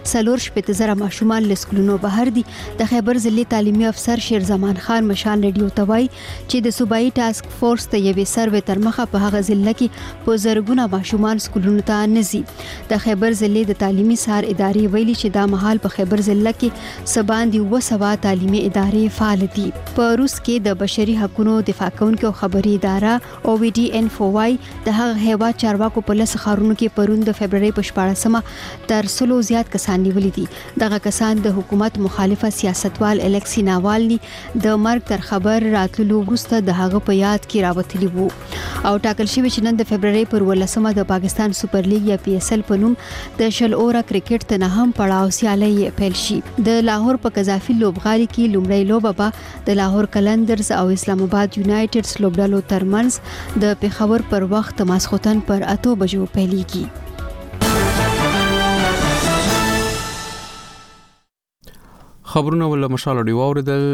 4.0 ماشومان لسکولونو بهر دي. د خیبر ضلع تعلیمي افسر شیرزمان خان مشال ریډیو ته وایي چې د صوبایي ټاسک فورس ته یوې سروې تر مخه په هغه ضلع کې په زرګونه ماشومان سکولونو ته نزي. د خیبر ضلع د تعلیمي سار ادارې ویلي چې دا مهال په خیبر ضلع کې سباندي 200 تعلیمي ادارې فعال دي. په روس کې د بشري حقوقو دفاع کوونکو خبري اداره OVD انفو وايي د هغه هیواد چارواکو په لس ښارونو کې پرون د فبرवरी په 14مه تر 100 زیات کسان نیولي دي. دغه کسان د حکومت مخالفه سیاستوال الکسی ناوالني د مرګ تر خبر راتلو وروسته د هغه په یاد کې راوتلی وو او ټاکل شوی چې نن د فبرवरी پر 18مه د پاکستان سپر لیګ یا PSL په نوم د شل اوره کرکټ ته نه هم پړاو سیالي پیل شي. د لاهور په قذافي لوبغالي کې لومړی لوبه به د لاهور کلندرز او اسلام آباد یونایټډز لوبډالو ترمنځ د پیښور پر وخت ماسختن پر 8 بجو پیلېږي. خبرونه ول مشال دی واوردل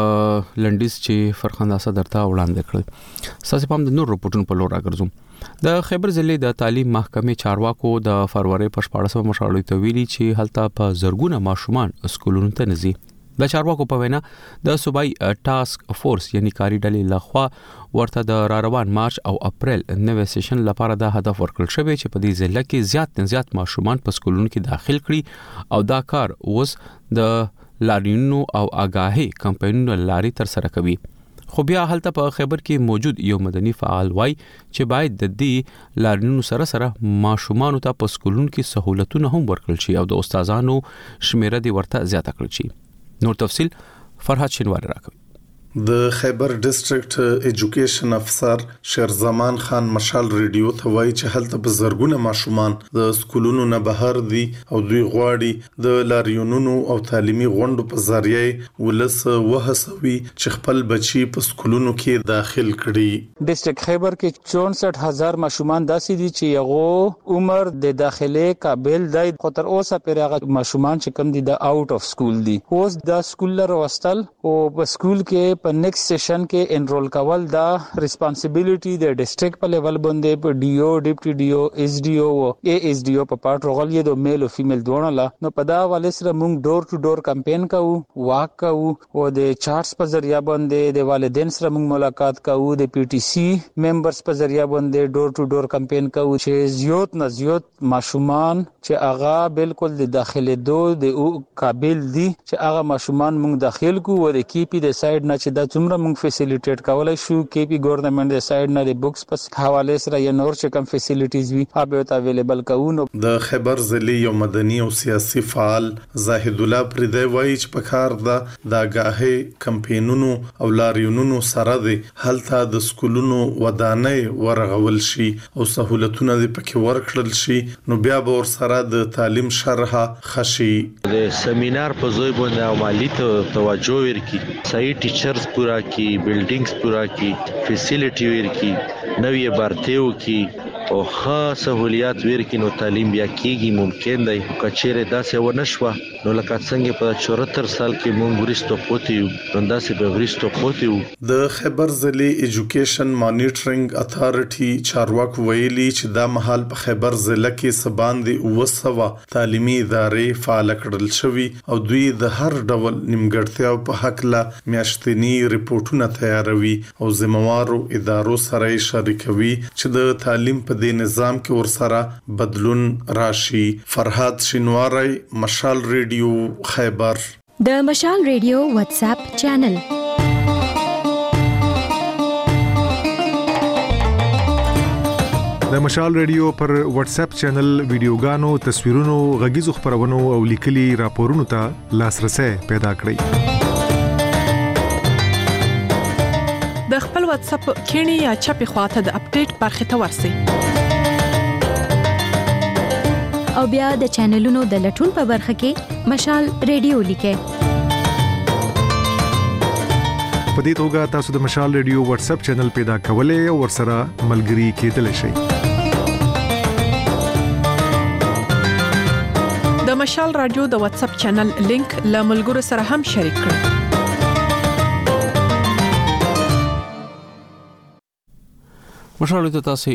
لنډیز چې فرخنده اسد درته وړاندې کړل. ساسي پام د نور رپورټونو په لور راګرځم. د خیبر ضلع د تعلیم محکمې چارواکو د فروری په 14مه مشال ته ویلي چې هلته په زرګونه ماشومان سکولونو ته نزي. د چارواکو په وینا د صوبایي ټاسک فورس یعنی کاری ډلې لخوا ورته د روان مارچ او اپریل نوې سیشن لپاره د هدف ورکړل شوی چې په دې ضلع کې زیات ماشومان په سکولونو کې داخل کړي او دا کار اوس د لارینو او آگاهي کمپاینونو لاري تر سره کوي. خو بیا هلته په خیبر کې موجود یو مدني فعال وای چې باید د دې لارینو سره ماشومان ته په سکولونو کې سہولتونه هم ورکړل شي او د استادانو شمیره دی ورته زیاته کړل شي. نور تفصیل فرحت شینواری راکوي. د خیبر ډیسټریکټ ایجوکیشن افسر شیرزمان خان مشال ریډیو ته وایي چې هلته په زرګونه ماشومان د سکولونو نه بهر دي او دوی غواړي د لاریونونو او تعلیمي غونډو په ذریعه ولس وهڅوي چې خپل بچي په سکولونو کې داخل کړي. ډیسټریکټ خیبر کې 64000 ماشومان داسې دي چې یغو عمر د داخله قابل دی، خو تر اوسه پر هغه ماشومان چې کم دي د آوټ اف سکول دي. اوس د سکول لر وستل او په سکول کې په نیکسټ سیشن کې انرول کول دا ریسپانسیبিলিټي د ډیسټریکټ په لیول باندې په ډیو ډیپټي ډیو ایس ډی او اے ایس ډی او په پارت رغل یې د میل او فیمیل دوه لا نو په دا والے سره موږ ډور ټو ډور کمپاین کوو، واک کوو او د چارټس په ذریعہ باندې د والدین سره موږ ملاقات کوو، د پی ټی سی ممبرز په ذریعہ باندې ډور ټو ډور کمپاین کوو چې زیات ماشومان چې هغه بالکل د داخله د قابل دي چې هغه ماشومان موږ داخل کوو او د کیپی د سایډ نه چې دا څومره موږ فیسیلیټیټ کولای شو کیپی ګورنمنت د سایډ نه د بوکس پس حواله سره یا نور چې کوم فیسیلیټیز وي هغه ته اویلیبل کوو. د خیبر ضلع یو مدني او سیاسي فعال زاهد الله پردی وایي چې په کار د آگاهي کمپاینونو او لاریونونو سره د هلته د سکولونو ودانۍ ورغول شي او سہولتونه د پکې ورکړل شي نو بیا به ور سره د تعلیم شرحه خشي. د سیمینار په ځای باندې عملی توجه ورکړي، صحیح ټیچرز پورا کی، بلډینګز پورا کی، فیسیلیټي ورکړي، نوې برتیو کی او خاص سہولیات ورکړي نو تعلیم بیا کیږي ممکن دی کچېره داسې ونه شوه نو لکه څنګه په 74 سال کې مونږ ورستو پوتیو نو داسې به ورستو پوتیو. د خیبر ضلع ایجوکیشن مانیټرینګ اتھارټي چارواکو ویلي چې دا مهال په خیبر ضلع کې سباندې 200 تعلیمي ادارې فعال کړل شوي او دوی د هر ډول نیمګړتیاو په حق لا میاشتنی ریپورتونه تیاروي او ذمہوارو ادارو سره شریکوي چې د تعلیم په دې نظام کې ورسره بدلون راشي. فرهاد شینواری، مشال ریډیو، خیبر. د مشال ریډیو واتس اپ چینل. د مشال ریډیو پر واتس اپ چینل ویډیوګانو، تصویرونو، غږیزو خبرونو او لیکلي راپورونو ته لاسرسي پیدا کړئ. د خپل واتس اپ کینی یا چپی خواته د اپډیټ برخه ته ورسئ او بیا د چینلونو د لټون په برخه کې مشال ریډیو لیکئ. په دې توګه تاسو د مشال ریډیو واتس اپ چینل پیدا کولای او ورسره ملګري کېدلی شئ. د مشال رادیو د واتس اپ چینل لینک له ملګرو سره هم شریک کړئ. مشال ته تاسو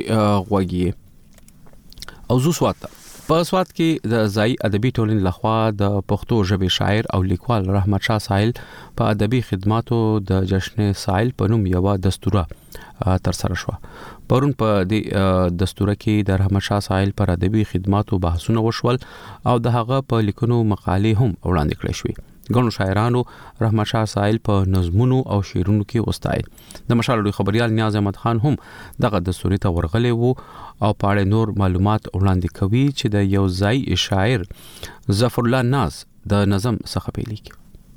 غوږی او زو سوات په سوات کې د ځای ادبي ټولنې لخوا د پښتو ژبې شاعر او لیکوال رحمت شاه ساحل په ادبي خدماتو د جشن ساحل په نوم یو دستوره تر سره شو. پرون په دې دستوره کې د رحمت شاه ساحل پر ادبي خدماتو بحثونه وشول او د هغه په لیکونو مقالې هم وړاندې کړې شوې. ګڼو شاعرانو رحمت شاه ساحل په نظمونو او شعرونو کې وستایل. د مشال خبريال نیاز احمد خان هم دغه دستوري ته ورغلی وو او په اړه نور معلومات وړاندې کوي چې د یو ځای شاعر ظفر الله ناز د نظم څخه پیلي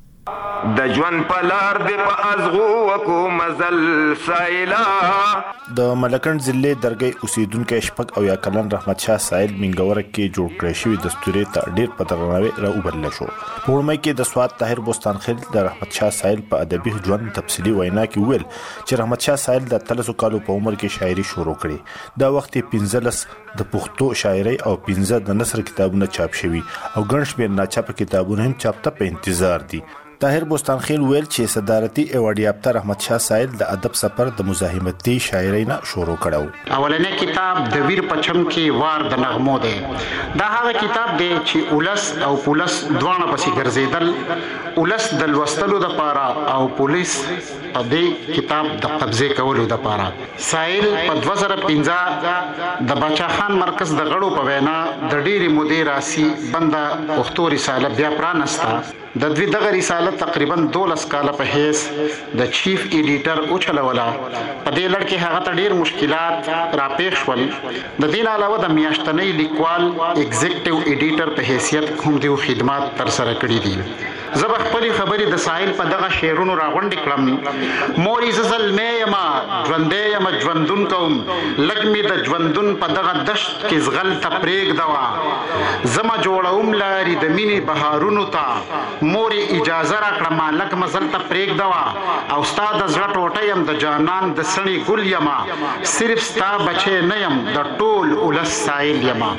د ژوند په لار د په ازغو وکو مزل سایلا. د ملکند ضلع درګي اوسیدونکو شپږ او یا کلن رحمت شاه ساحل منګوره کې جوړ کړی شوی دستوري ته ډیر په درناوي راوبرل شو. په وړمې کې د سواد طاهر بوستان خیل د رحمت شاه ساحل په ادبي ژوند تفصیلی وینا کې ویل چې رحمت شاه ساحل د 13 کالو په عمر کې شاعري شروع کړې. دا وخت 15 د پښتو شاعري او 15 د نثر کتابونه چاپ شوي او ګڼ شمېر ناچاپ کتابونه هم چاپ ته په انتظار دي. طاهر بوستان خیل ویل چې صدارتي ایوارډ یافته رحمت شاه ساحل د ادب سفر د مزاحمتي شاعرۍ نه شروع کړو. اولنې کتاب د ویر پچم کې وار د نغمو دی. دا هغه کتاب دی چې اولس او پولیس دوانه پسې ګرځیدل، اولس د لوستلو د پاره او پولیس په دې کتاب د قبضه کولو د پاره. ساحل په 2015 د باچا خان مرکز د غړو په وینا د ډېری مودې راسي بنده پښتو رساله بیا پرانستا. د دوی دغه رساله تقریبا 12 کال په هیڅ د چیف ایډیټر او چلولا. په دې لړ کې هغه ته ډیر مشکلات راپېښ شول. د دې علاوه د میاشتنۍ لیکوال ایگزیکټیو ایډیټر په حیثیت هم دیو خدمات تر سره کړې دي. زه به خپل خبرې د ساحل په دغه شعرونو راغونډې کړم. موري زل مې یما ژوندې یم ژوندون کوم لګ می د ژوندون په دغه دشت کې زغل ته پرېګ دوا زما جوړوم لاري د مینې بهارونو ته موري اجازه را کړه مالک مزل ته پرېګ دوا او ستا د زړه ټوټه یم د جانان د سړي ګل یما صرف ستا بچی نه یم د ټول ولس ساحل یما.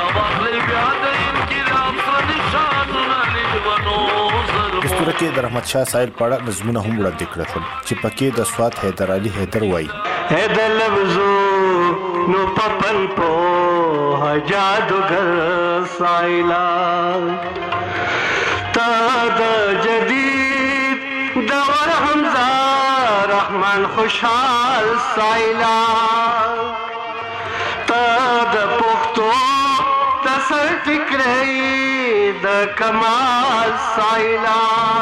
دستور کې د رحمت شاه ساحل په اړه نظمونه هم وړاندې کړل شول چې پکې د سواد حیدر علي حیدر وایي هدل لفظو نو پپن په جادوگر سایلا تا د جدید دور حمزه رحمان خوشحال سایلا تا د پختو تسر فکرئی د کمال سایلا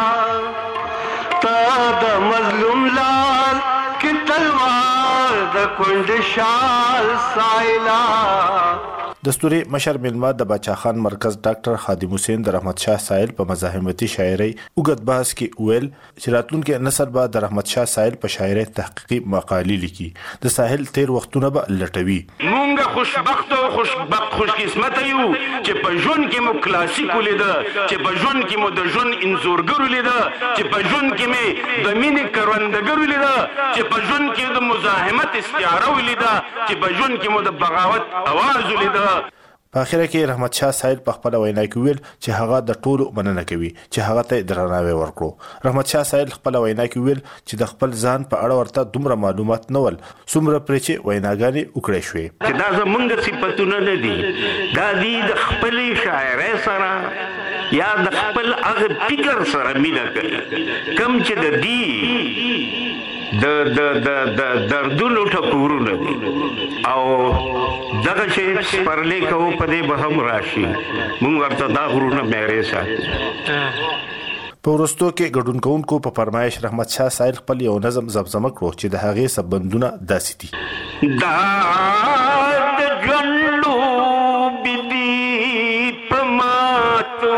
تا د مظلوم لال کی تلوار د کند شال سایلا. دستوري مشر ملما د بچا خان مرکز ډاکټر خادم حسین د رحمت شاه سایل په مزاحمتي شاعري وګت بحث کې ویل چې راتلونکي نسل به د رحمت شاه سایل په شاعري تحقیقي مقالې لیکي د ساحل تیر وختونه به لټوي. مونږه خوشبخت او خوش قسمت یو چې په ژوند کې مو کلاسیک ولیده، چې په ژوند کې مو د ژوند انځورګر ولیده، چې په ژوند کې مې د مینې کروندګر ولیده، چې په ژوند کې د مزاحمت استعاره ولیده، چې په ژوند کې مو د بغاوت اواز ولیده. په اخر کې رحمت شاه سایل په خپل وینا کې ویل چې هغه د ټولو مننه کوي چې هغه ته درناوی ورکړو. رحمت شاه سایل خپل وینا کې ویل چې د خپل ځان په اړه ورته دومره معلومات نه ول څومره پرې چې ویناګانې وکړې شوې. چې دا زمونږ صفتونه نه دي، دا دي د خپل شاعرۍ سره یا د خپل هغه فکر سره مینه کوي کوم چې د دې د دردونو ټکورونه دي او دغه شی پرلې کوو په دې به هم راشي. موږ ورته دا غرونه مېرې ساتو. په وروستو کې ګډون کوونکو په فرمایش رحمت شاه سایل خپل یو نظم زمزمه کړو چې د هغې سبندونه داسې دي: دا د ژوند لوبې دي په ماتو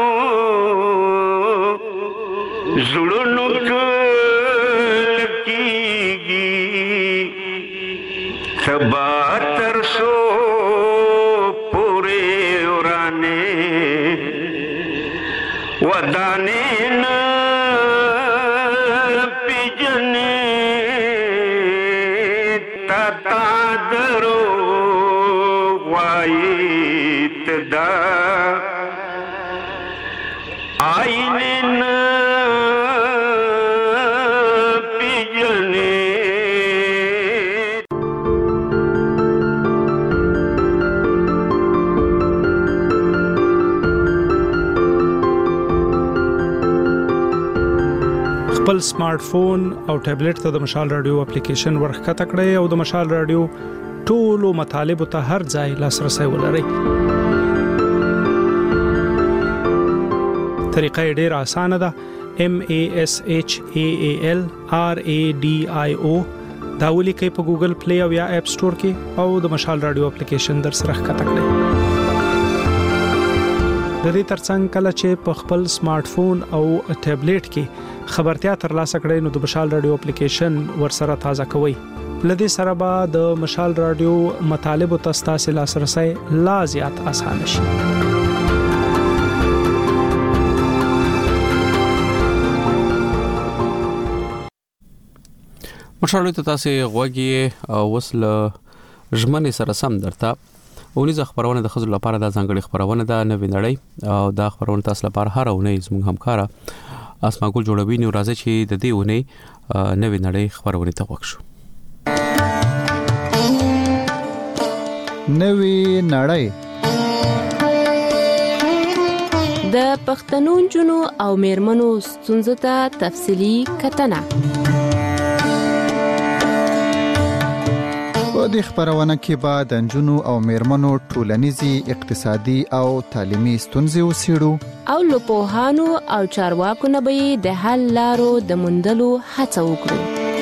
زړونو سبا ترسو پورے اورانے ودانے نا پیجنے تا درو وائیت دا آئینے نا خپل سمارټ فون او ټابلیټ ته د مشال رادیو اپلیکیشن ورخکته کړئ او د مشال رادیو ټولو مطالبه ته هر ځای لاسرسي ولرئ. طریقه ډیره اسانه ده. MASHAAL RADIO دا ولیکئ په ګوګل پلی او یا اپ سٹور کې او د مشال رادیو اپلیکیشن در سره ښکته کړئ. د دې ترڅنګ کله چې په خپل سمارټ فون او ټابلیټ کې خبرتیا ترلاسه کړئ نو د مشال رادیو اپلیکیشن ورسره تازه کوئ. لدې سره به د مشال رادیو مطالبه تاسو لاسرسي لا زیات اسانه شي. مشال ته تاسو غوږی او وصله ژمنې سره سم درته اونیزه خبرونه د خزل لپاره د ځانګړي خبرونه ده نوې نړۍ او دا خبرونه تاسو لپاره هر اونۍ زموږ همکارا اسما ګل جوړوي نو راځي چې د دې اونۍ نوې نړۍ خبرونه ته وښو. نوې نړۍ د پښتنو جنو او میرمنو ستونزو ته تفصيلي کتنه. په دې خبرونه کې به د جنو او میرمنو ټولنیزي اقتصادي او تعلیمي ستونزې وسیړو او لپوهانو او چارواکو نه به د حل لارو د موندلو هڅه وکړو.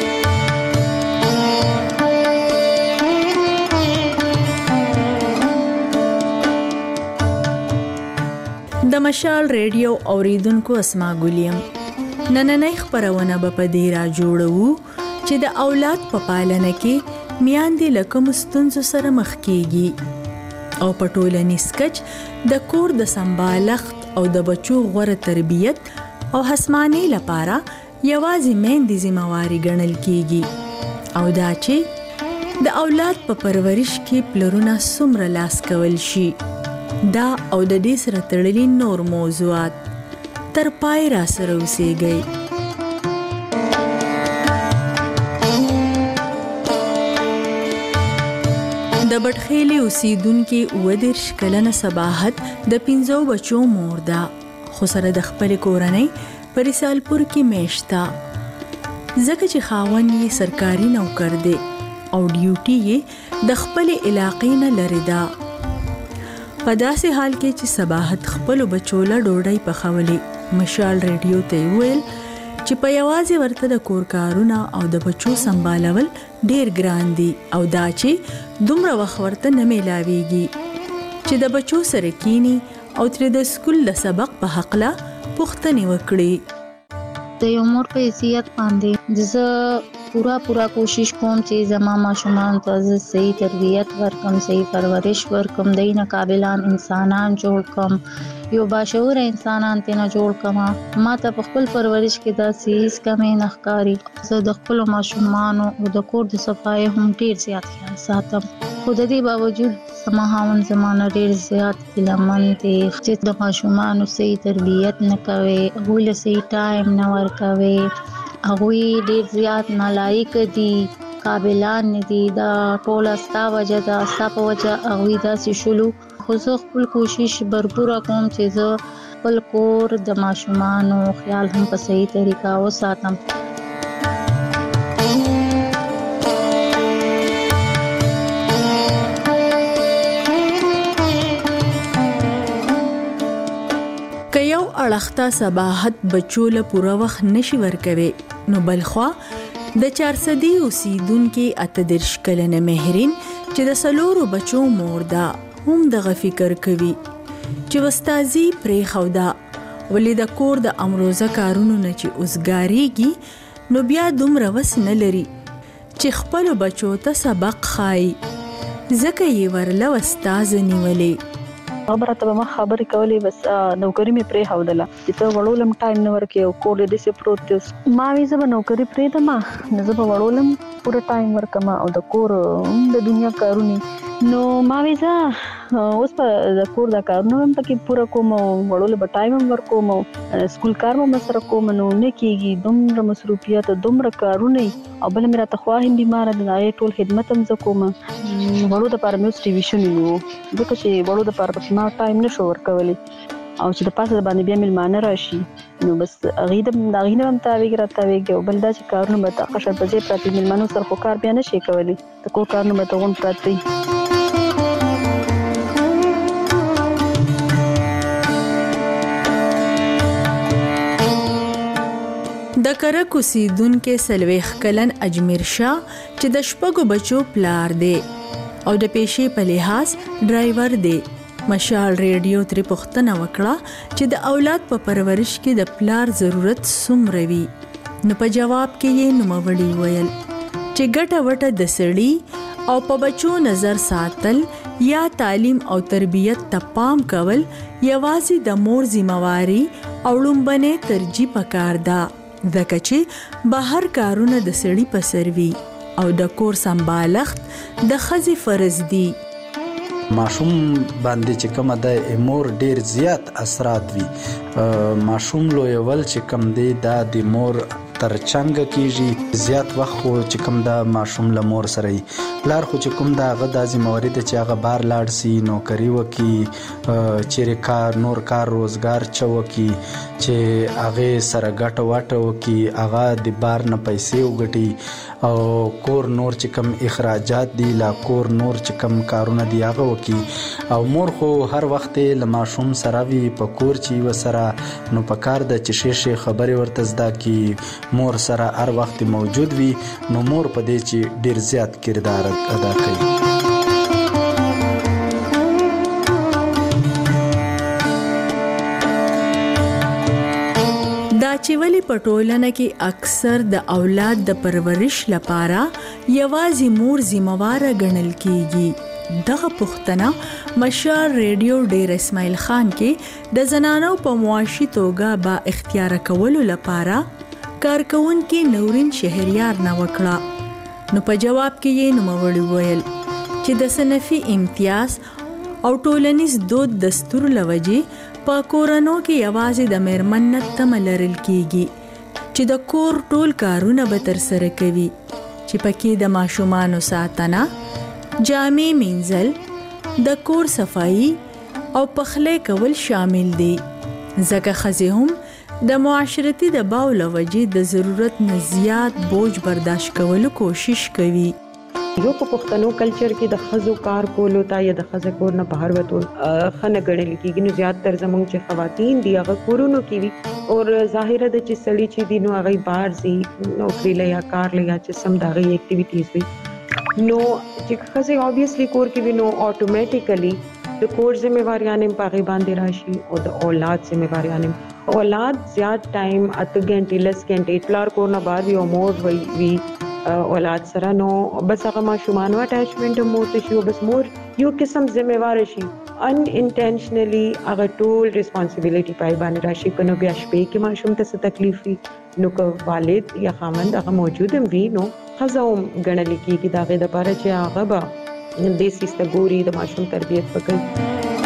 د مشال ریډیو اوریدونکو اسما ګولیم نننۍ خبرونه به په دې را جوړو چې د اولاد په پالنه کې میاندې لکه مستونزو سره مخ کیږي او په ټولنیز کچ د کور د سمبالښت او د بچو غوړه تربیت او هسمانی لپاره یوازې میندې ذمہواری ګڼل کیږي او دا چې د اولاد په پرورش کې پلرونه څومره لاس کول شي. دا او د دې سره تړلي نور موضوعات تر پای را سره اوسېږي. د بټخېلې اوسیدونکو ودرش کلنه صباحت د 15 بچو مور ده خو سره د خپل کورنۍ په رسالپور کې میشتا ځکه چې خاوند یې سرکاري نوکر دی او ډیوټي یې د خپل علاقې نه لري ده. په داسې حال کې چې صباحت خپل بچو له ډوډۍ پخولې مشال ریډیو ته ویل چې په یوازې ورته د کور کارونه او د بچو سمبالول ډیر ګران دي او دا چې دومره وخت ورته نه ملاويږي چې چې د بچو سره کینی او تر د سکول د سبق په حق لا پوښتنه وکړي. د یو مور په حیثیت باندې زه پورا کوشش کوم چې زما ماشومان ته صحیح تربیت ورکم، صحیح پرورش ورکم، دینه قابلان انسانان جوړ کم، یو باشعور انسانان ته نه جوړ کما. ما ته په خپل پرورش کې دا سیس کمې نه ښکاري. زه د خپل ماشومانو او د کور د صفای هم ډیر زیات خیال ساتم. خو د دې باوجود زما خاوند زمانه ډیر زیات ګیلمن دی چې د ماشومانو صحیح تربیت نه کوي، هغوی له صحیح ټایم نه ورکوي، هغوی ډیر زیات نالایق دي، قابلان نه دي. دا ټول ستا وجه ده، ستا په وجه هغوی داسې شولو. خو زه خپل کوشش برپوره کوم چې زه خپل کور د ماشومانو خیال هم په صحیح طریقه وساتم. که یو اړخته صباحت بچو له پوره وخت نشي ورکوي، نو بلخوا د 400 اوسیدونکو 38 کلنه مهرین چې د سلورو بچو مور ده هم دغه فکر کوي چې وستازي پرې خودا ولې د کور د امروزه کارونو نه چې اوسګاریږي نو بیا دومره وس نه لري چې خپل بچو ته سبق خای، ځکه یې ورله استاد نیولې. خبره ته ما خبرې کولې، بس نوکری مې پرې هودله چې ته وړولم ټایم نه ورکې او کور دې سي پروت ما وی زه به نوکری پرې دم نه زه به وړولم پوره ټایم ورکم او د کور د دنیا کارونه. نو ما وی زه اوس په د کور د کارونه هم پکې پوره کوم او وړول به ټایم هم ورکوم او سکول کار هم سره کوم. نو نه کېږي، دومره مصروفیت، دومره کارونه او بل مې راته خوا هم بیماره ده، هغې ټول خدمت هم زه کوم. وړو دپاره مې اوس ټي وي شونې و ځکه چې وړو دپاره پکې ما ټایم نه شو ورکولی او چې د پاسه باندې بیا میلمانه راشي نو بس هغې نه هم تاویږي راتاویږي او بل دا چې کارونه به ته قشر په ځای پراته میلمانو سره خو کار بیا نه شي کولی، د کور کارونه به ته غونډ پراته وي. د کرک اوسیدونکو 40 کلن اجمیر شاه چې د شپږو بچو پلار دی او د پیشې په لحاظ ډرایور دی، مشال ریډیو ترې پوښتنه وکړه چې د اولاد په پرورش کې د پلار ضرورت څومره وي. نو په جواب کې یې نوموړي ویل چې ګټه وټه د سړي او په بچو نظر ساتل یا تعلیم او تربیت ته پام کول یوازې د مور ذمہواری او لومبنه ترجیح پکار ده، ځکه چې بهر کارونه د سړي په سر وي او د کور سمبالښت د ښځې فرض دي. ماشوم باندې چې کومه د مور ډیر زیات اثرات وي، ماشوم لویول چې کوم دی دا د مور تر څنګ کیږي، زیات وخت خو چې کوم دا ماشوم له مور سره پلار خو چې کوم دا هغه د ذمہواری د چې هغه بار لاړ سي، نوکری وکي، چیرې کار نور کار روزګار چوکي چې هغه سره ګټه واټه وکي، هغه د بار نه پیسې وګټي او کور نور چې کوم اخراجات دي لا کور نور چې کوم کارونه دي هغه وکي. او مور خو هر وخت له ماشوم سره وي په کور چې وسره نو په کار د چې شي خبرې ورته زده کی، مور سره هر وخت موجود وي، نو مور په دې چې ډیر زیات کردار ادا کوي. دا چې ولی په ټولنه کې اکثر د اولاد د پرورش لپاره یوازې مور ذمہواره ګڼل کیږي، دغه پوښتنه مشال ریډیو ډیر اسماعیل خان کې د زنانو په معاشي توګه با اختیار کولو لپاره کارکونکو نورین شهریار نه وکړه. نو په جواب کې یې نوموړي ویل چې د صنفي امتیاز او ټولنیز دود دستور لوجې په کورونو کې یوازې د میرمن نه تمه لرل کیږي چې د کور ټول کارونه به ترسره کوي، چې پکې د ماشومانو ساتنه، جامې مینځل، د کور صفائی او پخلی کول شامل دي، ځکه ښځې هم د معاشرتي دباو لوجې د ضرورت نه زیات بوج برداشت کولو کوشش کوي. یو په پښتنو کلچر کې د خزو کار کولو ته یا د خزه کور نه بهر وتول خنه ګڼل کېږي، نو زیات تر زموږ چې خواتین دي هغه کورونو کې وي او ظاهره د چې سړي چې دي نو هغه بهر ځي نوکری لیا کار لیا چې سم د هغې اکټیویټیز وي، نو چې خزه اوبویسلی کور کې وي نو اتوماتیکلی د کور ذمہواریاں په غي باندې راشي او د اولاد ذمہواریاں. اولاد زیات ټایم 8 غنټې لس غنټې پلار کور نه بار وی او مور وی اولاد سره نو بس هغه ماشومان اٹیچمنٹ مور ته شي بس مور یو قسم ذمہوار شي ان انټینشنلی هغه ټول ریسپانسیبিলিټي پای باندې راشي کنه بیا شپې کې ماشوم ته څه تکلیف وي نو کو والد یا خاوند هغه موجود وي نو خزاوم غنل کیږي دا غي د پاره چې هغه به دیسی ستګوري د ماشوم تربیت وکړي.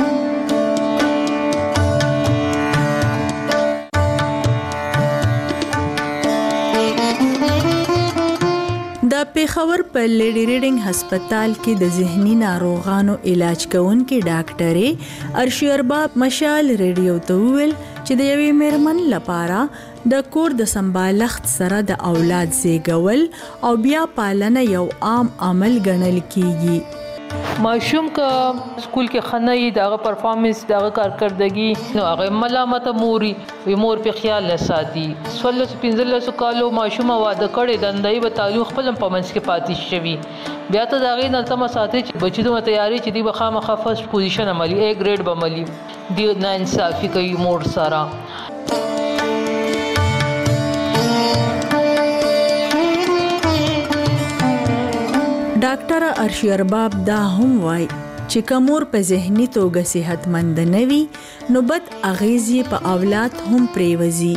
د پیښور په لیډي ریډینګ هسپتال کې د ذهني ناروغانو علاج کوونکې ډاکټرې ارشی ارباب مشال ریډیو ته ویل چې د یوې میرمن لپاره د کور د سمبالښت سره د اولاد زیږول او بیا پالنه یو عام عمل ګڼل کیږي. ماشوم کا سکول کې خنۍ دغه پرفارمنس دغه کارکردګي نو هغه ملامت موري وي مور په خیال لساتي 15 کالو ماشوم واده کړي دندای به تعلق خپل په منځ کې پاتې شوی بیا ته دغه نه تم ساتي چې بچی ته تیاری چې دی بخامه فرست پوزیشن عملی A ګریډ بملی دی نه انصافي کوي مور سره. ډاکټر ارشی ارباب دا هم وای چې کومور په ذهني توګه صحتمند نه وي نو بد اغیزې په اولاد هم پریوزي.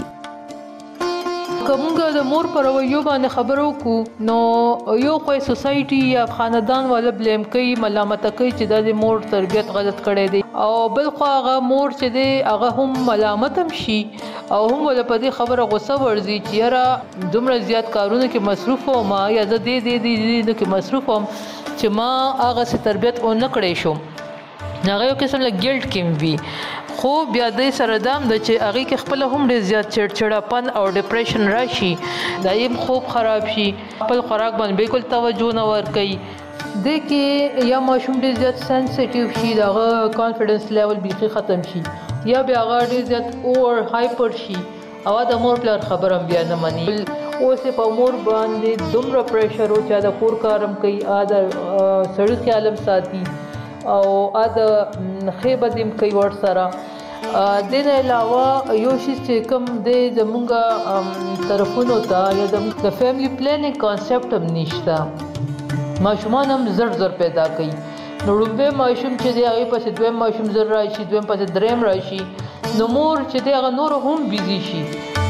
کومګه د مور پر رویو باندې خبرو کو نو یو کوئی سوسایټي یا خاندان والا بلیم کوي ملامت کوي چې د مور تربیت غلط کړي دي او بل خو هغه مور چې دی هغه هم ملامت هم شي او هم ول په دې خبره غوسه ورزي چې را دومره زیات کارونه کې مصروف او ما یا د دې نو کې مصروف هم چې ما هغه سي تربیت او نه کړې شو هغه یو قسم له ګیلټ کې وي خو بیا د سره دام د چې هغه کې خپل هم ډیر زیات چړچړاپن او ډیپریشن راشي دایم خوب خراب شي خپل خوراک باندې بالکل توجه نه ور کوي د کې یا ماشوم ډیر زیات سنسټیو شي دغه کانفیډنس لیول بیخي ختم شي یا بیا هغه ډیر زیات اور هایپر شي او د مور پلار خبرم بیا نه مني اوسه په مور باندې دومره پریشر او چې د کور کارم کوي اده سړی خیالم ساتي او اده خیبه دیم کوي ور سره د نه علاوه یو شی چې کوم د زمونږه طرفونو ته یا د فیملی پلانینګ کانسپټ هم نشته ماشومان هم زر پیدا کوي نو لومبه ماشوم چې دی هغه پسې دویم ماشوم زر راشي دویم پسې دریم راشي نو مور چې دی هغه نور هم بیزی شي.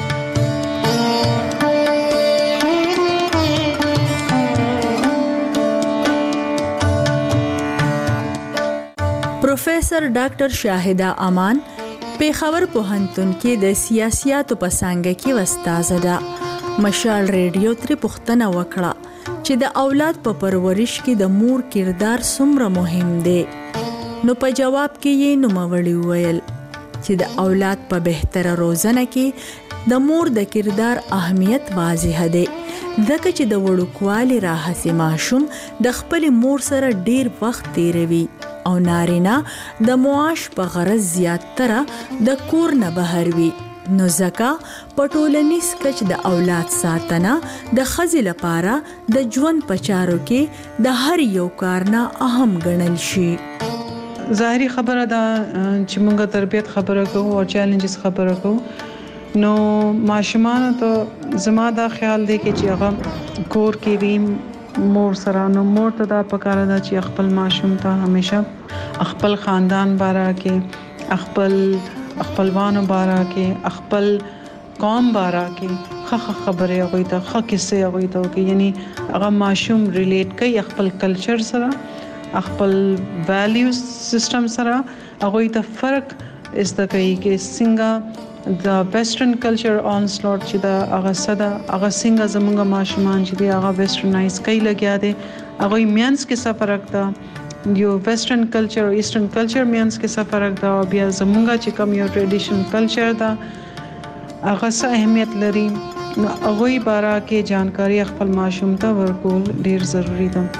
پروفیسر ډاکټر شاهده امان پیښور پوهنتون کې د سیاسياتو په څانګه کې استاد ده. مشال ریډیو تر پوښتنه وکړه چې د اولاد په پرورش کې د مور کردار څومره مهم دی نو په جواب کې یې نوموړي وویل چې د اولاد په بهتره روزنه کې د مور د کردار اهمیت واضح دی ځکه چې د وړوکوالي راهسي ماشوم د خپل مور سره ډیر وخت تیروي او نارینا د معاش په غرض زیاتره د کور نه بهر وي نو زکه پټولنیس کچ د اولاد ساتنه د خزل لپاره د ژوند پچارو کې د هر یو کارنا اهم ګڼل شي. ظاهري خبره ده چې موږ تربیت خبره کوو او چیلنجز خبره کوو نو ماشومان ته زما دا خیال دی چې هغه کور کې وي مور سره نو مور ته دا پکاره ده چې خپل ماشوم ته همیشه خپل خاندان بارا کې خپلوانو بارا کې خپل قوم بارا کې خبره هغه ته کیسه هغه ته کې یعنی هغه ماشوم ریلیټ کوي خپل کلچر سره خپل ویلیوز سیستم سره هغه ته فرق است کوي کې څنګه د ویسټرن کلچر آن سلوټ چې دا هغه صدا هغه څنګه زموږ ماشومان چې دی هغه ویسټرنایز کوي لګیا دي هغه مینس کې څه فرق ده یو ویسټرن کلچر او ایسټرن کلچر مینس کې څه فرق ده او بیا زموږ چې کوم یو ټریډیشنل کلچر ده هغه څه اهمیت لري نو هغه بارا کې جانکاری خپل ماشوم ته ورکول ډیر ضروری ده.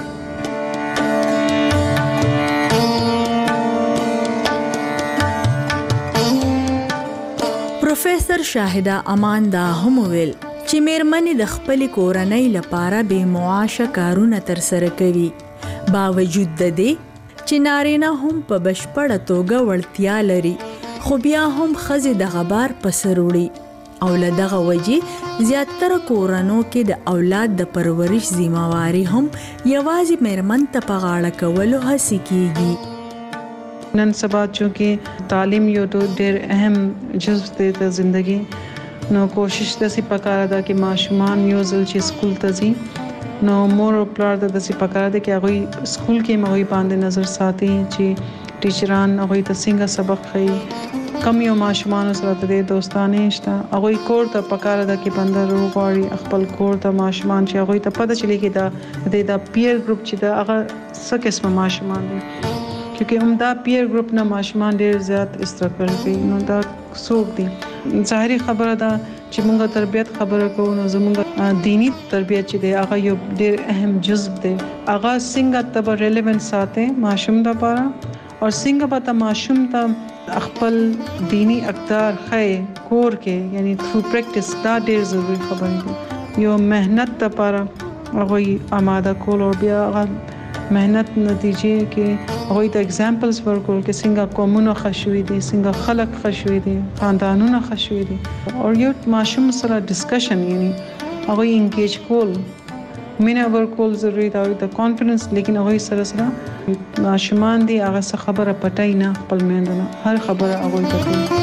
پروفیسر شاهده امان دا هم ویل چې میرمنې د خپل کورنۍ لپاره به معاشه کارونه تر سره کوي باوجود د دې چې نارینه هم په بشپړه توګه وړتیا لري خو بیا هم ښځې د غبار په سر وړي او له دغه وجې زیاتره کورنو کې د اولاد د پرورش ذمہواری هم یوازې میرمن ته په غاړه کولو هڅې کیږي. نن سبا چونکې تعلیم یو ډېر اهم جزو دی د زندگی نو کوشش داسې پکاره ده چې ماشومان یو ځل چې سکول ته ځي نو مور او پلار د داسې پکاره ده چې هغه سکول کې مغوي باندې نظر ساتي چې ټیچران هغه ته څنګه سبق ښيي کم یو ماشومان سره د دوستانه شته هغه کور ته پکاره ده چې بندر وغواړي خپل کور ته ماشومان چې هغه ته پته چلی کې دا پیر ګروپ چې دا هغه څه قسمه ماشومان دي کیونکه هم دا پیر ګروپ نه ماشومان ډیر زیات استراکل کوي نو دا څوک دي ظاهري خبره ده چې موږ تربيت خبره کوو نو زموږ دینی تربيت چې دی هغه یو ډیر اهم جزء دی هغه څنګه تب ریلیونت ساتي ماشوم د لپاره او څنګه به ماشوم ته خپل دینی اقدار خې کور کې یعنی تھرو پریکټیس دا ډیر ضروری خبره ده یو مهنت د لپاره هغه آماده کول او بیا مهنت نتیجې کې هغه ته اگزامپلز ورکول کې څنګه قومونه خښوي دي څنګه خلک خښوي دي خاندانونه خښوي دي او یو ماشوم سره ډسکشن یعنی هغه انګیج کول مینه ورکول ضروری دا د کانفیډنس لیکن هغه سره ماشومان دي هغه څه خبره پټای نه خپل میندنه هر خبره هغه ته کوي.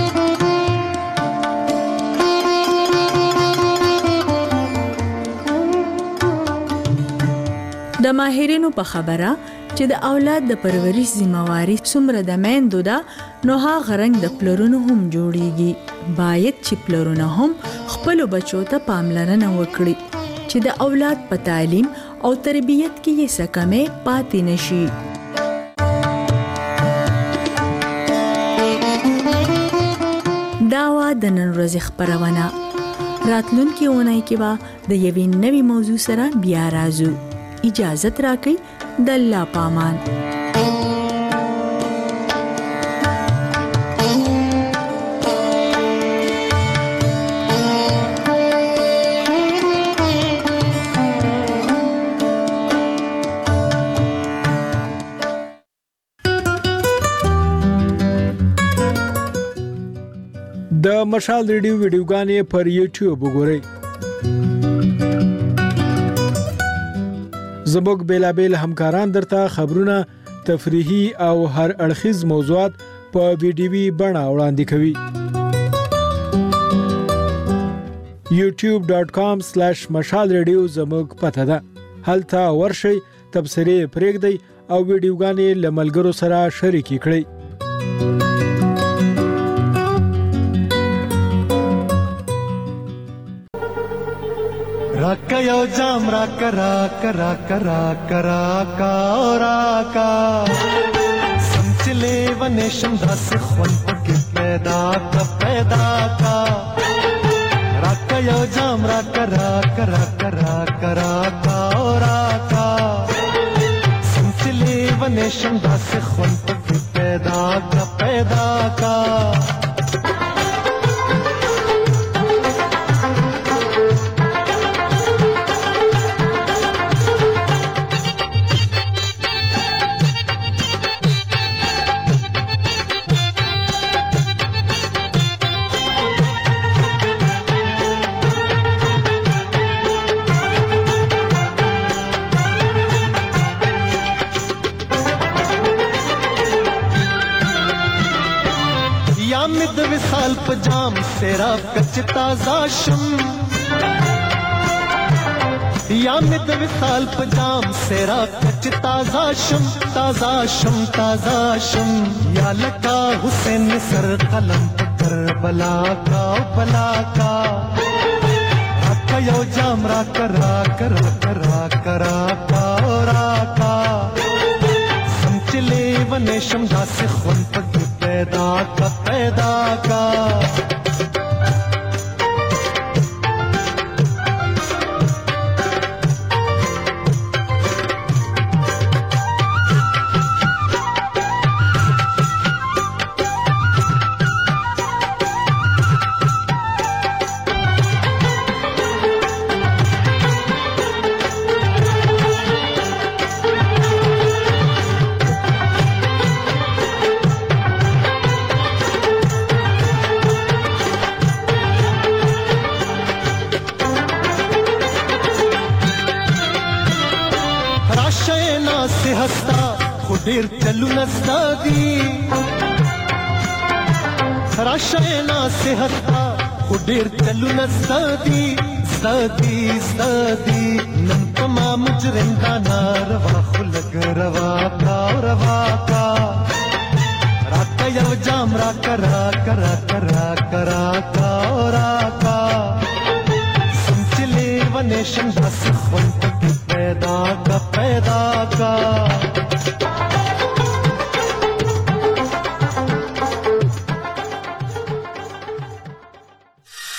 د ماهرینو په خبره چې د اولاد د پرورش ذمہواری څومره د میندو ده نو هغه رنګ د پلرونو هم جوړیږي باید چې پلرونه هم خپل بچو ته پاملرنه وکړي چې د اولاد په تعلیم او تربیت کې یې څه کمی پاتې نشي. دا وا د نن ورځې خبرونه راتلونکي اونۍ کې به د یوې نوې موضوع سره بیا راځو. اجازت راکړئ د الله پامان. د مشال ریډیو ویډیوګانې پر یوټیوب وګورئ. زموږ بیلابیل همکاران درته خبرونه تفریحي او هر اړخیز موضوعات په ویډیوي بڼه وړاندې کوي. youtube.com/مشال ریډیو زموږ پته ده. هلته ورشئ تبصرې پرېږدئ او ویډیوګانې له ملګرو سره شریکې کړئ. راکا یو جام راکا راکا راکا راکا راکا راکا سمچلے ونیشم داس خوان پک پیدا کا راکا یو جام راکا راکا راکا راکا راکا راکا سمچلے ونیشم داس خوان پک پیدا کا وصال پجام سیرا کچ تازہ شم یا مد وصال پجام سیرا کچ تازہ شم تازہ شم تازہ شم یا لکا حسین سر قلم کربلا کا راکا یو جام راکا راکا راکا راکا راکا راکا سمچلے ونیشم داس خون پگ پیدا کا نستا خو ډیر چلو نستا دی راشه نصیحت خو ډیر چلو نستا دی سادي نن پما مجرم دا ناروا خو لګ روا کا راکا یو جام راکا سن چلے ونیشن بس خون تک پیدا کا